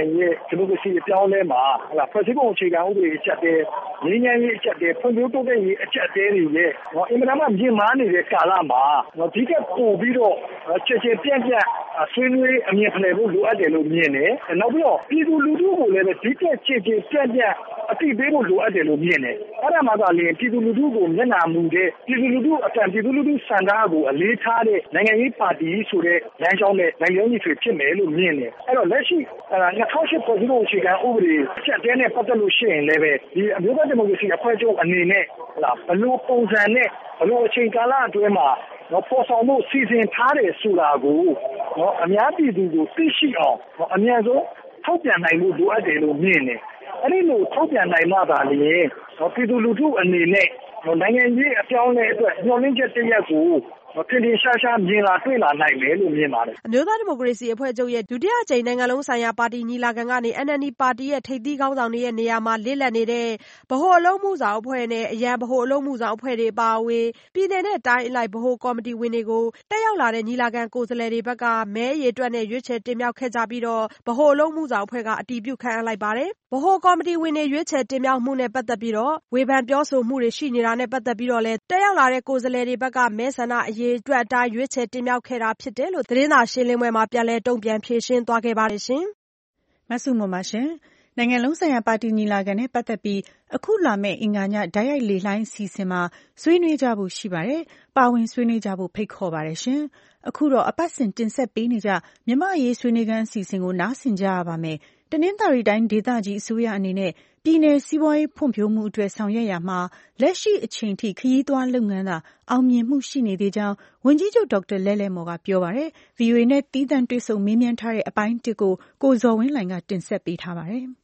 ရဲ့ဒီမိုကရေစီအပြောင်းလဲမှာဟလာဖွဲ့စည်းပုံအခြေခံဥပဒေအချက်တည်းငြိမ်းချမ်းရေးအချက်တည်းဖွံ့ဖြိုးတိုးတက်ရေးအချက်တည်းတွေရဲ့နော်အင်မတန်မှမြင့်မားနေတဲ့ကာလမှာနော်ဒီကပို့ပြီးတော့ချေချေပြန့်ပြန့်ဆွေးနွေးအမြင်ဖလှယ်ဖို့လိုအပ်တယ်လို့မြင်တယ်။နောက်ပြီးတော့ပြည်သူလူထုကိုလည်းဒီကချေချေပြန့်ပြန့်အသိပေးဖို့လိုအပ်တယ်လို့မြင်တယ်။အဲ့ဒါမှသာလျှင်ပြည်သူလူထုကိုမျက်နှာမူတဲ့ပြည်သူလူထုအတန်ပြည်သူလူထုစံသားကိုအလေးထားတဲ့နိုင်ငံရေးပါတီဆိုတဲ့လမ်းကြောင်းနဲ့နိုင်ငံရေးတွေဖြစ်မယ်လို့မြင်တယ်။အဲ့တော့လက်ရှိ၂၀၀၈ဖွဲ့စည်းပုံအခြေခံဥပဒေအချက်တဲနဲ့ပတ်သက်လို့ရှိရင်လည်းပဲဒီအမျိုးသားဒီမိုကရေစီအဖွဲ့ချုပ်အနေနဲ့ဟလာဘလို့ပုံစံနဲ့ဘလို့အချိန်ကာလအတွင်းမှာနော်ပေါ်ဆောင်မှုစီစဉ်ထားတယ်ဆိုတာကိုနော်အများပြည်သူကိုသိရှိအောင်နော်အများဆုံးထုတ်ပြန်နိုင်လို့လိုအပ်တယ်လို့မြင်တယ်။အဲ့ဒီလိုထုတ်ပြန်နိုင်မှသာလျှင်နော်ပြည်သူလူထုအနေနဲ့နော်နိုင်ငံရေးအပြောင်းအလဲအတွက်ညှော်လင့်ချက်တစ်ရပ်ကိုထင်ထင်ရှားရှားမြင်လာတွေ့လာနိုင်မယ်လို့မြင်ပါတယ်။အမျိုးသားဒီမိုကရေစီအဖွဲ့ချုပ်ရဲ့ဒုတိယအကြိမ်နိုင်ငံလုံးဆိုင်ရာပါတီညီလာခံကနေ အန် အန် ဒီ ပါတီရဲ့ထိပ်သီးခေါင်းဆောင်တွေရဲ့နေရာမှာလစ်လပ်နေတဲ့ဗဟိုအလုပ်မှုဆောင်အဖွဲ့နဲ့အရန်ဗဟိုအလုပ်မှုဆောင်အဖွဲ့တွေအပါအဝင်ပြည်내နဲ့တိုင်းအလိုက်ဗဟိုကော်မတီဝင်တွေကိုတက်ရောက်လာတဲ့ညီလာခံကိုယ်စားလှယ်တွေဘက်ကမဲအရေအတွက်နဲ့ရွေးချယ်တင်မြှောက်ခဲ့ကြပြီးတော့ဗဟိုအလုပ်မှုဆောင်အဖွဲ့ကအတည်ပြုခံအပ်လိုက်ပါတယ်။ဗဟိုကော်မတီဝင်တွေရွေးချယ်တင်မြှောက်မှုနဲ့ပတ်သက်ပြီးတော့ဝေဖန်ပြောဆိုမှုတွေရှိနေတာနဲ့ပတ်သက်ပြီးတော့လည်းတက်ရောက်လာတဲ့ကိုယ်စားလှယ်တွေဘက်ကမဲဆန္ဒအရေအတွက်အတိုင်းရွေးချယ်တင်မြှောက်ခဲ့တာဖြစ်တယ်လို့သတင်းစာရှင်းလင်းပွဲမှာပြန်လည်တုံ့ပြန်ဖြေရှင်းသွားခဲ့ပါတယ်ရှင်။မဆုမမရှင်နိုင်ငံလုံးဆိုင်ရာပါတီညီလာခံနဲ့ပတ်သက်ပြီးအခုလာမယ့်အင်္ဂါညဓာတ်ရိုက်လေလှိုင်းစီစဉ်မှာဆွေးနွေးကြဖို့ရှိပါတယ်။ပါဝင်ဆွေးနွေးကြဖို့ဖိတ်ခေါ်ပါတယ်ရှင်။အခုတော့အပတ်စဉ်တင်ဆက်ပေးနေကြမြန်မာ့အရေးဆွေးနွေးခန်းအစီအစဉ်ကိုနားဆင်ကြရပါမယ်။တနင်္သာရီတိုင်းဒေသကြီးအစိုးရအနေနဲ့ပြည်내စီးပွားရေးဖွံ့ဖြိုးမှုအတွက်ဆောင်ရွက်ရာမှာလက်ရှိအချိန်ထိခရီးသွားလုပ်ငန်းသာအောင်မြင်မှုရှိနေသေးကြောင်းဝန်ကြီးချုပ်ဒေါက်တာလဲ့လဲ့မော်ကပြောပါတယ်။ ဗွီအိုအေနဲ့သီးသန့်တွေ့ဆုံမေးမြန်းထားတဲ့အပိုင်းတစ်ကိုကိုဇော်ဝင်းလှိုင်ကတင်ဆက်ပေးထားပါတယ်။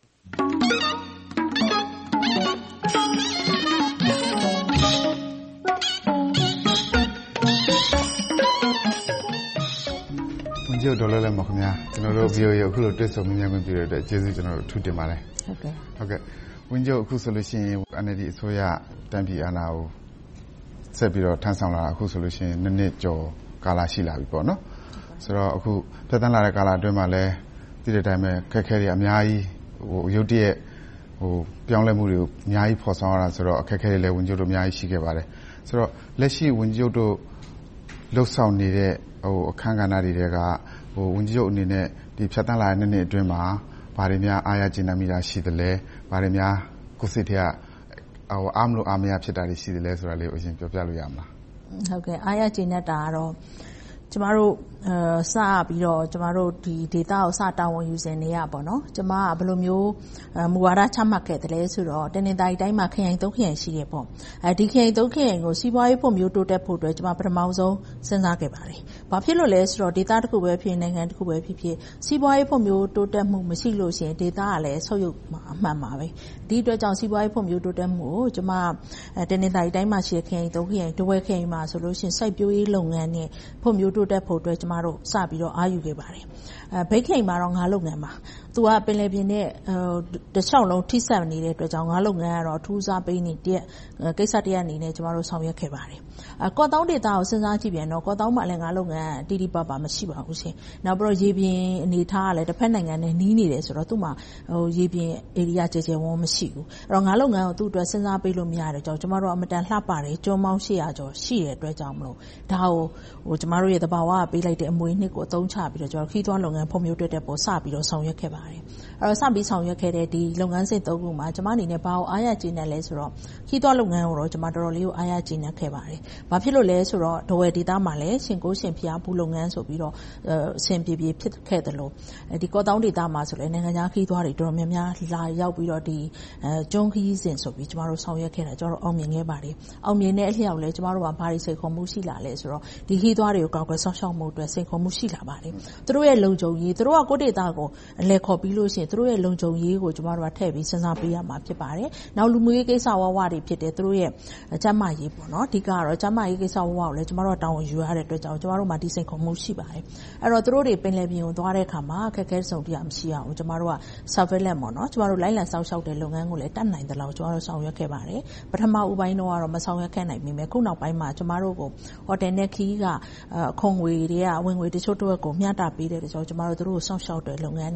ဝန်ကြီးချုပ်ဒေါက်တာလဲ့လဲ့မော်ခင်ဗျာကျွန်တော်တို့ ဗွီအိုအေအခုလိုတွေ့ဆုံမေးမြန်းခွင့်ပြုတဲ့အတွက်ကျေးဇူးကျွန်တော်တို့အထူးတင်ပါတယ်။ဟုတ်ကဲ့ဟုတ်ကဲ့ဝန်ကြီးချုပ်အခုဆိုလို့ရှိရင် အန် အယ်လ် ဒီ အစိုးရတန်းပြည်အာဏာကိုဆက်ပြီးတော့ထမ်းဆောင်လာအခုဆိုလို့ရှိရင်နှစ်နှစ်ကျော်ကာလရှိလာပြီပေါ့နော်ဆိုတော့အခုဖြတ်သန်းလာတဲ့ကာလအတွင်းမှာလည်းဒီတဲ့အတိုင်းပဲခက်ခဲတွေအများကြီးဟိုရုတ်တရက်ဟိုပြောင်းလဲမှုတွေကိုအများကြီးဖော်ဆောင်ရတာဆိုတော့အခက်ခဲတွေလည်းဝန်ကြီးချုပ်တို့အများကြီးရှိခဲ့ပါတယ်ဆိုတော့လက်ရှိဝန်ကြီးချုပ်တို့လှုပ်ဆောင်နေတဲ့ဟိုအခမ်းကဏ္ဍတွေကဟိုဝန်ကြီးချုပ်အနေနဲ့ဒီဖြတ်သန်းလာတဲ့နှစ်နှစ်အတွင်းမှာဘာတွေများအားရကျေနပ်မိတာရှိသလဲဘာတွေများကိုယ်စိတ်ထဲကဟိုအားမလို့အားမရဖြစ်တာတွေရှိသလဲဆိုတာလေးကိုအရင်ပြောပြလို့ရမလားဟုတ်ကဲ့အားရကျေနပ်တာကတော့ကျမတို့အဲစပြီးတော့ကျမတို့ဒီ data ကိုစတာဝန်ယူစဉ်နေရပါတော့ကျမကဘယ်လိုမျိုးမူဝါဒချမှတ်ခဲ့တယ်လဲဆိုတော့တနင်္သာရီတိုင်းမှာခရိုင်သုံးခရိုင်ရှိရပေါ့အဲဒီခရိုင်သုံးခရိုင်ကိုစီးပွားရေးဖွံ့ဖြိုးတိုးတက်ဖို့အတွက်ကျမပထမဆုံးစဉ်းစားခဲ့ပါတယ်။ဘာဖြစ်လို့လဲဆိုတော့ data တစ်ခုပဲဖြစ်နိုင်ငံတစ်ခုပဲဖြစ်ဖြစ်စီးပွားရေးဖွံ့ဖြိုးတိုးတက်မှုမရှိလို့ရှိရင် data ကလည်းဆုတ်ယုတ်မှာအမှန်ပါပဲ။ဒီအတွက်ကြောင့်စီးပွားရေးဖွံ့ဖြိုးတိုးတက်မှုကိုကျမတနင်္သာရီတိုင်းမှာရှိတဲ့ခရိုင်သုံးခရိုင်တဝက်ခရိုင်မှာဆိုလို့ရှိရင်စိုက်ပျိုးရေးလုပ်ငန်းနဲ့ဖွံ့ဖြိုးတိုးတက်ဖို့အတွက်ကျမတို့စပြီးတော့အားယူခဲ့ပါတယ်အဲဘိတ်ခိန်မှာတော့ငါးလုပ်ငန်းပါသူကပင်လယ်ပြင်နဲ့တခြားလုံးထိစပ်နေတဲ့အတွက်ကြောင့်ငါးလုပ်ငန်းကတော့ထူးစားပေးနေတဲ့ကိစ္စတရားအနေနဲ့ကျမတို့ဆောင်ရွက်ခဲ့ပါတယ်အဲကော့တောင်းဒေတာကိုစဉ်းစားကြည့်ပြန်တော့ကော့တောင်းမှာလည်းငါးလုပ်ငန်းတီတီပပမရှိပါဘူးရှင်နောက်ပြီးတော့ရေပြင်အနေထားကလည်းတစ်ဖက်နိုင်ငံနဲ့နီးနေတယ်ဆိုတော့သူ့မှာဟိုရေပြင် area ကျကျဝန်းမရှိဘူးအဲ့တော့ငါးလုပ်ငန်းကိုသူ့အတွက်စဉ်းစားပေးလို့မရတဲ့ကြောင့်ကျမတို့အမတန်လှပတယ်ကျွန်းပေါင်း၈ရာကျော်ရှိတဲ့အတွက်ကြောင့်မလို့ဒါကိုဟိုကျမတို့ရဲ့တဘာဝကပေးလိုက်တဲ့အမွေနှစ်ကိုအသုံးချပြီးတော့ကျွန်တော်ခီးသွွားလုပ်ငန်းဖွံ့ဖြိုးတိုးတက်ဖို့စပြီးတော့ဆောင်ရွက်ခဲ့ပါတယ်အဲ့တော့စပြီးဆောင်ရွက်ခဲ့တဲ့ဒီလုပ်ငန်းစဉ်သုံးခုမှာကျမအနေနဲ့ဘာကိုအားရကျေနပ်လဲဆိုတော့ခီးသွွားလုပ်ငန်းကိုတော့ကျမတော်တော်လေးကိုအားရကျေနပ်ခဲ့ပါတယ်ဘာဖြစ်လို့လဲဆိုတော့ဒဝယ်ဒေတာမှာလည်းရှင်ကိုရှင်ဖျားဘူးလုပ်ငန်းဆိုပြီးတော့အဆင်ပြေပြေဖြစ်ခဲ့တယ်လို့ဒီကော့တောင်းဒေတာမှာဆိုလည်းနိုင်ငံခြားခီးသွွားတွေတော်တော်များများလာရောက်ပြီးတော့ဒီအဲကျွန်းခီးစဉ်ဆိုပြီးကျမတို့ဆောင်ရွက်ခဲ့တာကျွန်တော်အောင်မြင်ခဲ့ပါတယ်အောင်မြင်တဲ့အလျောက်လည်းကျမတို့ကဘာတွေစိတ်ခေါ်မှုရှိလာလဲဆိုတော့ဒီခီးသွွားတွေကိုကောက်ကွယ်ဆောက်ရှောက်မှုအတွက်စိတ်ခေါ်မှုရှိလာပါတယ်သူတို့ရဲ့လုံခြုံရေးသူတို့ကကိုဒေတာကိုအလဲခေါ်ပြီးလို့ရှိရင်သူတို့ရဲ့လုံခြုံရေးကိုကျမတို့ကထည့်ပြီးစဉ်းစားပေးရမှာဖြစ်ပါတယ်နောက်လူမှုရေးကိစ္စဝဝတွေဖြစ်တယ်သူတို့ရဲ့ကျန်းမာရေးပေါ့နော်အဓိကကတော့ကျန်းမာရေးကိစ္စဝဝကိုလည်းကျမတို့တောင်းဝန်ယူရတဲ့အတွက်ကြောင့်ကျမတို့မှာဒီစိတ်ခေါ်မှုရှိပါတယ်အဲ့တော့သူတို့တွေပင်လယ်ပြင်ကိုသွားတဲ့အခါမှာခက်ခဲစုံတရားမရှိအောင်ကျမတို့က surveillance ပေါ့နော်ကျမတို့လိုက်လံစောင့်ရှောက်တဲ့လုပ်ငန်းကိုလည်းတတ်နိုင်သလောက်ကျမတို့ဆောင်ရွက်ခဲ့ပါတယ်ပထမဦးပိုင်းတော့ကတော့မဆောင်ရွက်ခဲ့နိုင်ပေမဲ့ခုနောက်ပိုင်းမှာကျမတို့ကိုဟိုတယ်နဲ့ခီးကအခွန်ငွေတွေကဝင်ငွေတချို့တော့ကိုမျှတပေးတဲ့ကြောင့်ကျမတို့တို့ကိုစောင့်ရှောက်တဲ့လုပ်ငန်းတွေဆောင်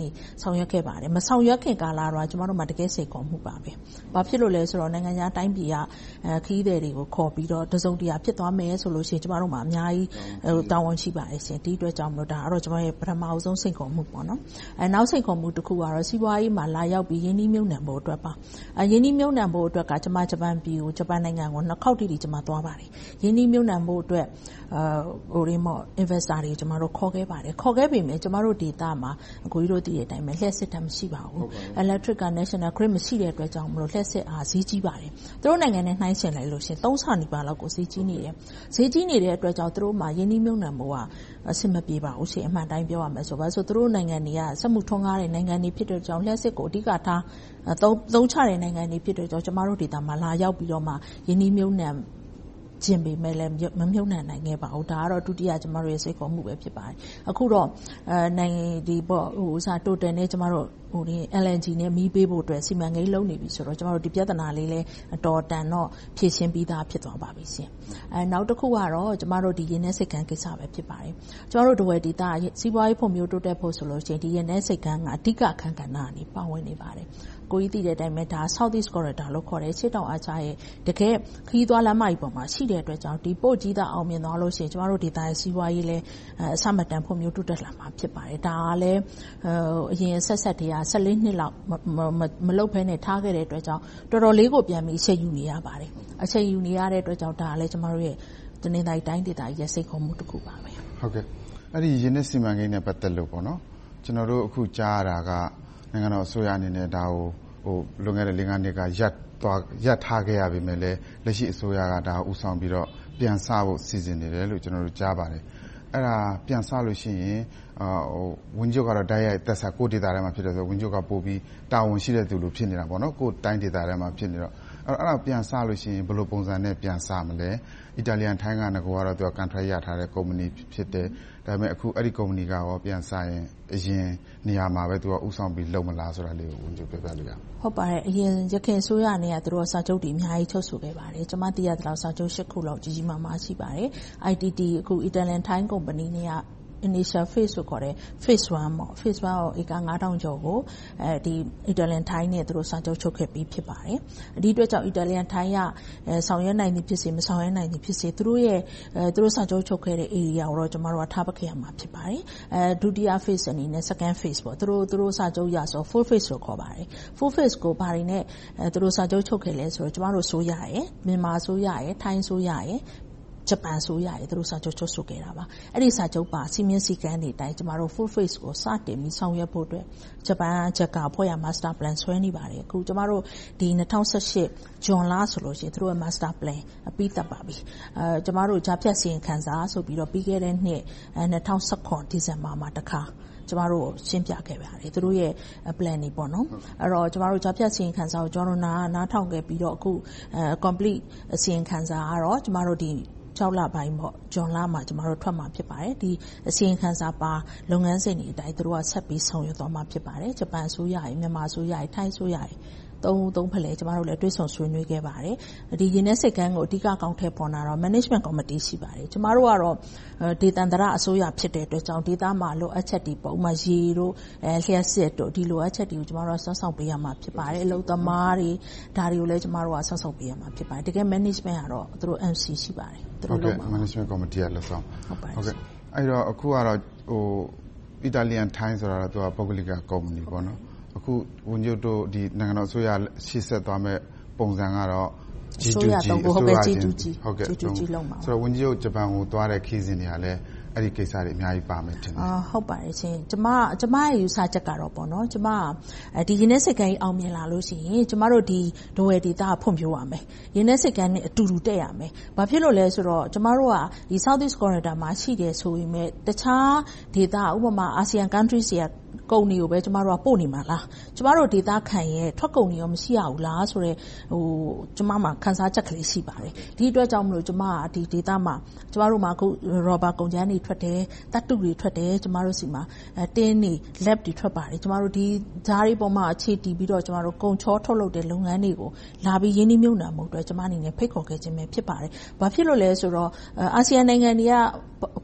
ဆောင်ရွက်ခဲ့ပါတယ်မဆောင်ရွက်ခင်ကာလတော့ကျမတို့မှာတကယ်စိတ်ခေါ်မှုပါပဲဘာဖြစ်လို့လဲဆိုတော့နိုင်ငံခြားတိုင်းပြည်ကခီးသည်တွေကိုခေါ်ပြီးတော့တစုံတရာဖြစ်သွားမယ်ဆိုလို့ရှိရင်ကျမတို့မှာအများကြီးတာဝန်ရှိပါတယ်ရှင်ဒီအတွက်ကြောင့်မလို့ဒါကတော့ကျမရဲ့ပထမအဆုံးစိတ်ခေါ်မှုပေါ့နော်အဲနောက်စိတ်ခေါ်မှုတစ်ခုကတော့စီးပွားရေးမှာလာရောက်ပြီးယင်းနှီးမြှုပ်နှံဖို့အတွက်ပါအဲယင်းနှီးမြှုပ်နှံဖို့အတွက်ကကျမဂျပန်ပြည်ကိုဂျပန်နိုင်ငံကိုနှစ်ခေါက်တိတိကျမသွားပါတယ်ယင်းနှီးမြှုပ်နှံဖို့အတွက်အာဟိုဒီမော့ investor တွေကျမတို့ခေါ်ခဲ့ပါတယ်ခေါ်ခဲ့ပြီမယ်ကျမတို့ဒေတာမှာအကိုကြီးတို့သိတဲ့အတိုင်းပဲလျှက်စစ်တာမရှိပါဘူး electric က national grid မရှိတဲ့အတွက်ကြောင့်မလို့လျှက်စစ်အားဈေးကြီးပါတယ်သူတို့နိုင်ငံနဲ့နှိုင်းယှဉ်လိုက်လို့ရှင်သုံးဆနီးပါးလောက်ကိုဈေးကြီးနေတယ်ဈေးကြီးနေတဲ့အတွက်ကြောင့်သူတို့မှာယင်းနှီးမြှုပ်နှံမှုကအဆင်မပြေပါဘူးရှင်အမှန်တိုင်းပြောရမယ်ဆိုပါဆိုသူတို့နိုင်ငံတွေကစက်မှုထွန်းကားတဲ့နိုင်ငံတွေဖြစ်တဲ့ကြောင့်လျှက်စစ်ကိုအဓိကထားသုံးသုံးချတဲ့နိုင်ငံတွေဖြစ်တဲ့ကြောင့်ကျမတို့ဒေတာမှာလာရောက်ပြီးတော့မှယင်းနှီးမြှုပ်နှံကျင်ပေမဲ့လည်းမမြုပ်နှံနိုင်ခဲ့ပါဘူးဒါကတော့ဒုတိယကျမတို့ရဲ့စိတ်ခေါ်မှုပဲဖြစ်ပါတယ်အခုတော့အဲနိုင်ငံဒီပေါ့ဟိုဥစား total နဲ့ကျမတို့ဟိုဒီ L N G နဲ့မီးပေးဖို့အတွက်စီမံကိန်းလုပ်နေပြီဆိုတော့ကျမတို့ဒီပြဿနာလေးလဲအတော်တန်တော့ဖြည့်ရှင်းပြီးသားဖြစ်သွားပါပြီရှင်အဲနောက်တစ်ခုကတော့ကျမတို့ဒီရင်းနှီးစိတ်ကန်းကိစ္စပဲဖြစ်ပါတယ်ကျမတို့ဒဝယ်ဒေတာစီးပွားရေးဖွံ့ဖြိုးတိုးတက်ဖို့ဆိုလို့ရှိရင်ဒီရင်းနှီးစိတ်ကန်းကအဓိကအခန်းကဏ္ဍအနေပါဝင်နေပါတယ်ကိုကြီးသိတဲ့အတိုင်းပဲဒါ South East Corridor လို့ခေါ်တဲ့ရှေ့တောင်အာရှရဲ့တကယ်ခရီးသွားလမ်းမကြီးပေါ်မှာရှိတဲ့အတွက်ကြောင့်ဒီပို့ကြီးတာအောင်မြင်သွားလို့ရှိရင်ကျမတို့ဒေတာရဲ့စီးပွားရေးလည်းအဆမတန်ဖွံ့ဖြိုးတိုးတက်လာမှာဖြစ်ပါတယ်ဒါကလည်းအရင်ဆက်ဆက်တည်းကဆယ်လေးနှစ်လောက်မလုပ်ဘဲနဲ့ထားခဲ့တဲ့အတွက်ကြောင့်တော်တော်လေးကိုပြန်ပြီးဆက်ယူနေရပါတယ်အချိန်ယူနေရတဲ့အတွက်ကြောင့်ဒါကလည်းကျမတို့ရဲ့တနင်္သာရီတိုင်းဒေတာရဲ့စိတ်ခေါ်မှုတစ်ခုပါပဲဟုတ်ကဲ့အဲ့ဒီရင်းနှီးစီမံကိန်းနဲ့ပတ်သက်လို့ပေါ့နော်ကျွန်တော်တို့အခုကြားရတာကနိုင်ငံတော်အစိုးရအနေနဲ့ဒါကိုဟိုလွန်ခဲ့တဲ့၄-၅နှစ်ကရပ်သွားရပ်ထားခဲ့ရပြီမဲ့လည်းလက်ရှိအစိုးရကဒါကိုဦးဆောင်ပြီးတော့ပြန်ဆဖို့စီစဉ်နေတယ်လို့ကျွန်တော်တို့ကြားပါတယ်အဲ့ဒါပြန်ဆလို့ရှိရင်အာဟိုဝန်ကြီးကတော့တိုက်ရိုက်သက်ဆိုင်ကိုဒေတာထဲမှာဖြစ်တယ်ဆိုဝန်ကြီးကပို့ပြီးတာဝန်ရှိတဲ့သူလိုဖြစ်နေတာပေါ့နော်ကိုတိုင်းဒေတာထဲမှာဖြစ်နေတော့အဲ့အဲ့ဒါပြန်ဆလို့ရှိရင်ဘယ်လိုပုံစံနဲ့ပြန်ဆမလဲအီတာလီယန်ထိုင်းကငကိုကတော့သူက contract ရထားတဲ့ကုမ္ပဏီဖြစ်တယ်ဒါပေမဲ့အခုအဲ့ဒီကုမ္ပဏီကရောပြန်ဆရင်အရင်နေရာမှာပဲသူကဥဆောင်ပြီးလုပ်မလားဆိုတာလေးကိုဝန်ကြီးပြောပြလို့ရဟုတ်ပါတယ်အရင်ရခိုင်ဆိုရနေကသူတို့စာချုပ်တွေအများကြီးချုပ်ဆိုခဲ့ပါတယ်ကျွန်မသိရတဲ့လောက်စာချုပ်၈ခုလောက်ကြီးကြီးမားမားရှိပါတယ် I T T အခု Italian Thai Company နဲ့ကinitial phase ကိုခေါ်တဲ့ phase one ပေါ့ phase one ကိုဧကငါးထောင်ကျော်ကိုအဲဒီ Italian Thai နဲ့သူတို့စာချုပ်ချုပ်ခဲ့ပြီးဖြစ်ပါတယ်ဒီအတွက်ကြောင့် Italian Thai ကဆောင်ရွက်နိုင်သည်ဖြစ်စေမဆောင်ရွက်နိုင်သည်ဖြစ်စေသူတို့ရဲ့အဲသူတို့စာချုပ်ချုပ်ခဲ့တဲ့ area ကိုတော့ကျွန်တော်တို့ကထားပခဲ့ရမှာဖြစ်ပါတယ်အဲဒုတိယ phase အနေနဲ့ second phase ပေါ့သူတို့သူတို့စာချုပ်ရဆို full phase ကိုခေါ်ပါတယ် full phase ကိုဘာတွေနဲ့အဲသူတို့စာချုပ်ချုပ်ခဲ့လဲဆိုတော့ကျွန်တော်တို့ဆိုရရယ်မြန်မာဆိုရရယ်ထိုင်းဆိုရရယ်ဂျပန်ဆိုရရယ်သူတို့စာချုပ်ချုပ်ဆိုခဲ့တာပါအဲ့ဒီစာချုပ်ပါစီမင်းစည်းကမ်းတွေတိုင်းကျမတို့ full phase ကိုစတင်ပြီးဆောင်ရွက်ဖို့အတွက်ဂျပန်ဂျက်ကဖွဲ့ရ master plan ဆွဲနေပါတယ်အခုကျမတို့ဒီ၂၀၁၈ဂျွန်လဆိုလို့ရှိရင်သူတို့ရဲ့ master plan အပြီးသတ်ပါပြီအဲကျမတို့ဂျာဖြတ်စီရင်ခံစာဆိုပြီးတော့ပြီးခဲ့တဲ့နှစ်၂၀၁၇ဒီဇင်ဘာမှာတခါကျမတို့ရှင်းပြခဲ့ပါတယ်သူတို့ရဲ့ plan တွေပေါ့နော်အဲ့တော့ကျမတို့ဂျာဖြတ်စီရင်ခံစာကိုကျွန်တော်တို့နားနားထောင်ခဲ့ပြီးတော့အခု complete စီရင်ခံစာကတော့ကျမတို့ဒီ၆လပိုင်းပေါ့ဂျွန်လမှာကျမတို့ထွက်မှာဖြစ်ပါတယ်ဒီအစီရင်ခံစာပါလုပ်ငန်းစဉ်တွေအတိုင်းသူတို့ကဆက်ပြီးဆောင်ရွက်သွားမှာဖြစ်ပါတယ်ဂျပန်ဆိုရရယ်မြန်မာဆိုရရယ်ထိုင်းဆိုရရယ်သုံးသုံးဖက်လဲကျမတို့လည်းတွဲဆောင်ဆွေးနွေးခဲ့ပါတယ်ဒီရင်းနှီးစိတ်ကန်းကိုအဓိကကောင်းထည့်ပေါ်လာတော့ management committee ရှိပါတယ်ကျမတို့ကတော့ဒေသန္တရအစိုးရဖြစ်တဲ့အတွက်ကြောင့်ဒေသမှာလိုအပ်ချက်တွေပေါ့ဥပမာရေတို့အဲလျှက်စစ်တို့ဒီလိုအပ်ချက်တွေကိုကျမတို့ဆွမ်းဆောင်ပေးရမှာဖြစ်ပါတယ်အလုပ်သမားတွေဒါတွေကိုလည်းကျမတို့ကဆွမ်းဆောင်ပေးရမှာဖြစ်ပါတယ်တကယ် management ကတော့သူတို့ M C ရှိပါတယ်သူတို့လုပ်မှာ management committee ကလည်းဆောင်ဟုတ်ပါတယ်ဟုတ်ကဲ့အဲ့တော့အခုကတော့ဟို Italian Thai ဆိုတာတော့သူကပုဂ္ဂလိကကုမ္ပဏီပေါ့နော်အခုဝန်ကြီးတို့ဒီနိုင်ငံတော်အစိုးရရှေ့ဆက်သွားမဲ့ပုံစံကတော့ G two G ဟုတ်ကဲ့ G two G ဟုတ်ကဲ့ G two G လုံးပါဆိုတော့ဝန်ကြီးတို့ဂျပန်ကိုသွားတဲ့ခီးစဉ်တွေကလည်းအဲ့ဒီကိစ္စတွေအများကြီးပါမယ်ထင်တယ်အာဟုတ်ပါတယ်ရှင်ကျမကျမရဲ့ယူဆချက်ကတော့ပေါ့နော်ကျမဒီရင်းနှီးစိတ်ကန်းကြီးအောင်မြင်လာလို့ရှိရင်ကျမတို့ဒီဒဝယ်ဒေတာဖွံ့ဖြိုးရမယ်ရင်းနှီးစိတ်ကန်းနဲ့အတူတူတက်ရမယ်ဘာဖြစ်လို့လဲဆိုတော့ကျမတို့ကဒီ South East Corridor မှာရှိတယ်ဆိုပေမဲ့တခြားဒေတာဥပမာ ASEAN countries တွေကကုန်တွေကိုပဲကျမတို့ကပို့နေမှာလားကျမတို့ဒေတာခံရဲ့ထွက်ကုန်တွေရောမရှိရဘူးလားဆိုတော့ဟိုကျမမှာခန်းစားချက်ကလေးရှိပါတယ်ဒီအတွက်ကြောင့်မလို့ကျမကဒီဒေတာမှာကျမတို့မှာအခုရောဘာကုန်ကျန်းတွေထွက်တယ်တတ်တုတွေထွက်တယ်ကျမတို့စီမှာတင်းတွေ lab တွေထွက်ပါတယ်ကျမတို့ဒီဓာတ်တွေပေါ်မှာအခြေတည်ပြီးတော့ကျမတို့ကုန်ချောထုတ်လုပ်တဲ့လုပ်ငန်းတွေကိုလာပြီးရင်းနှီးမြှုပ်နှံမှုအတွက်ကျမအနေနဲ့ဖိတ်ခေါ်ခဲ့ခြင်းပဲဖြစ်ပါတယ်ဘာဖြစ်လို့လဲဆိုတော့အာဆီယံနိုင်ငံတွေက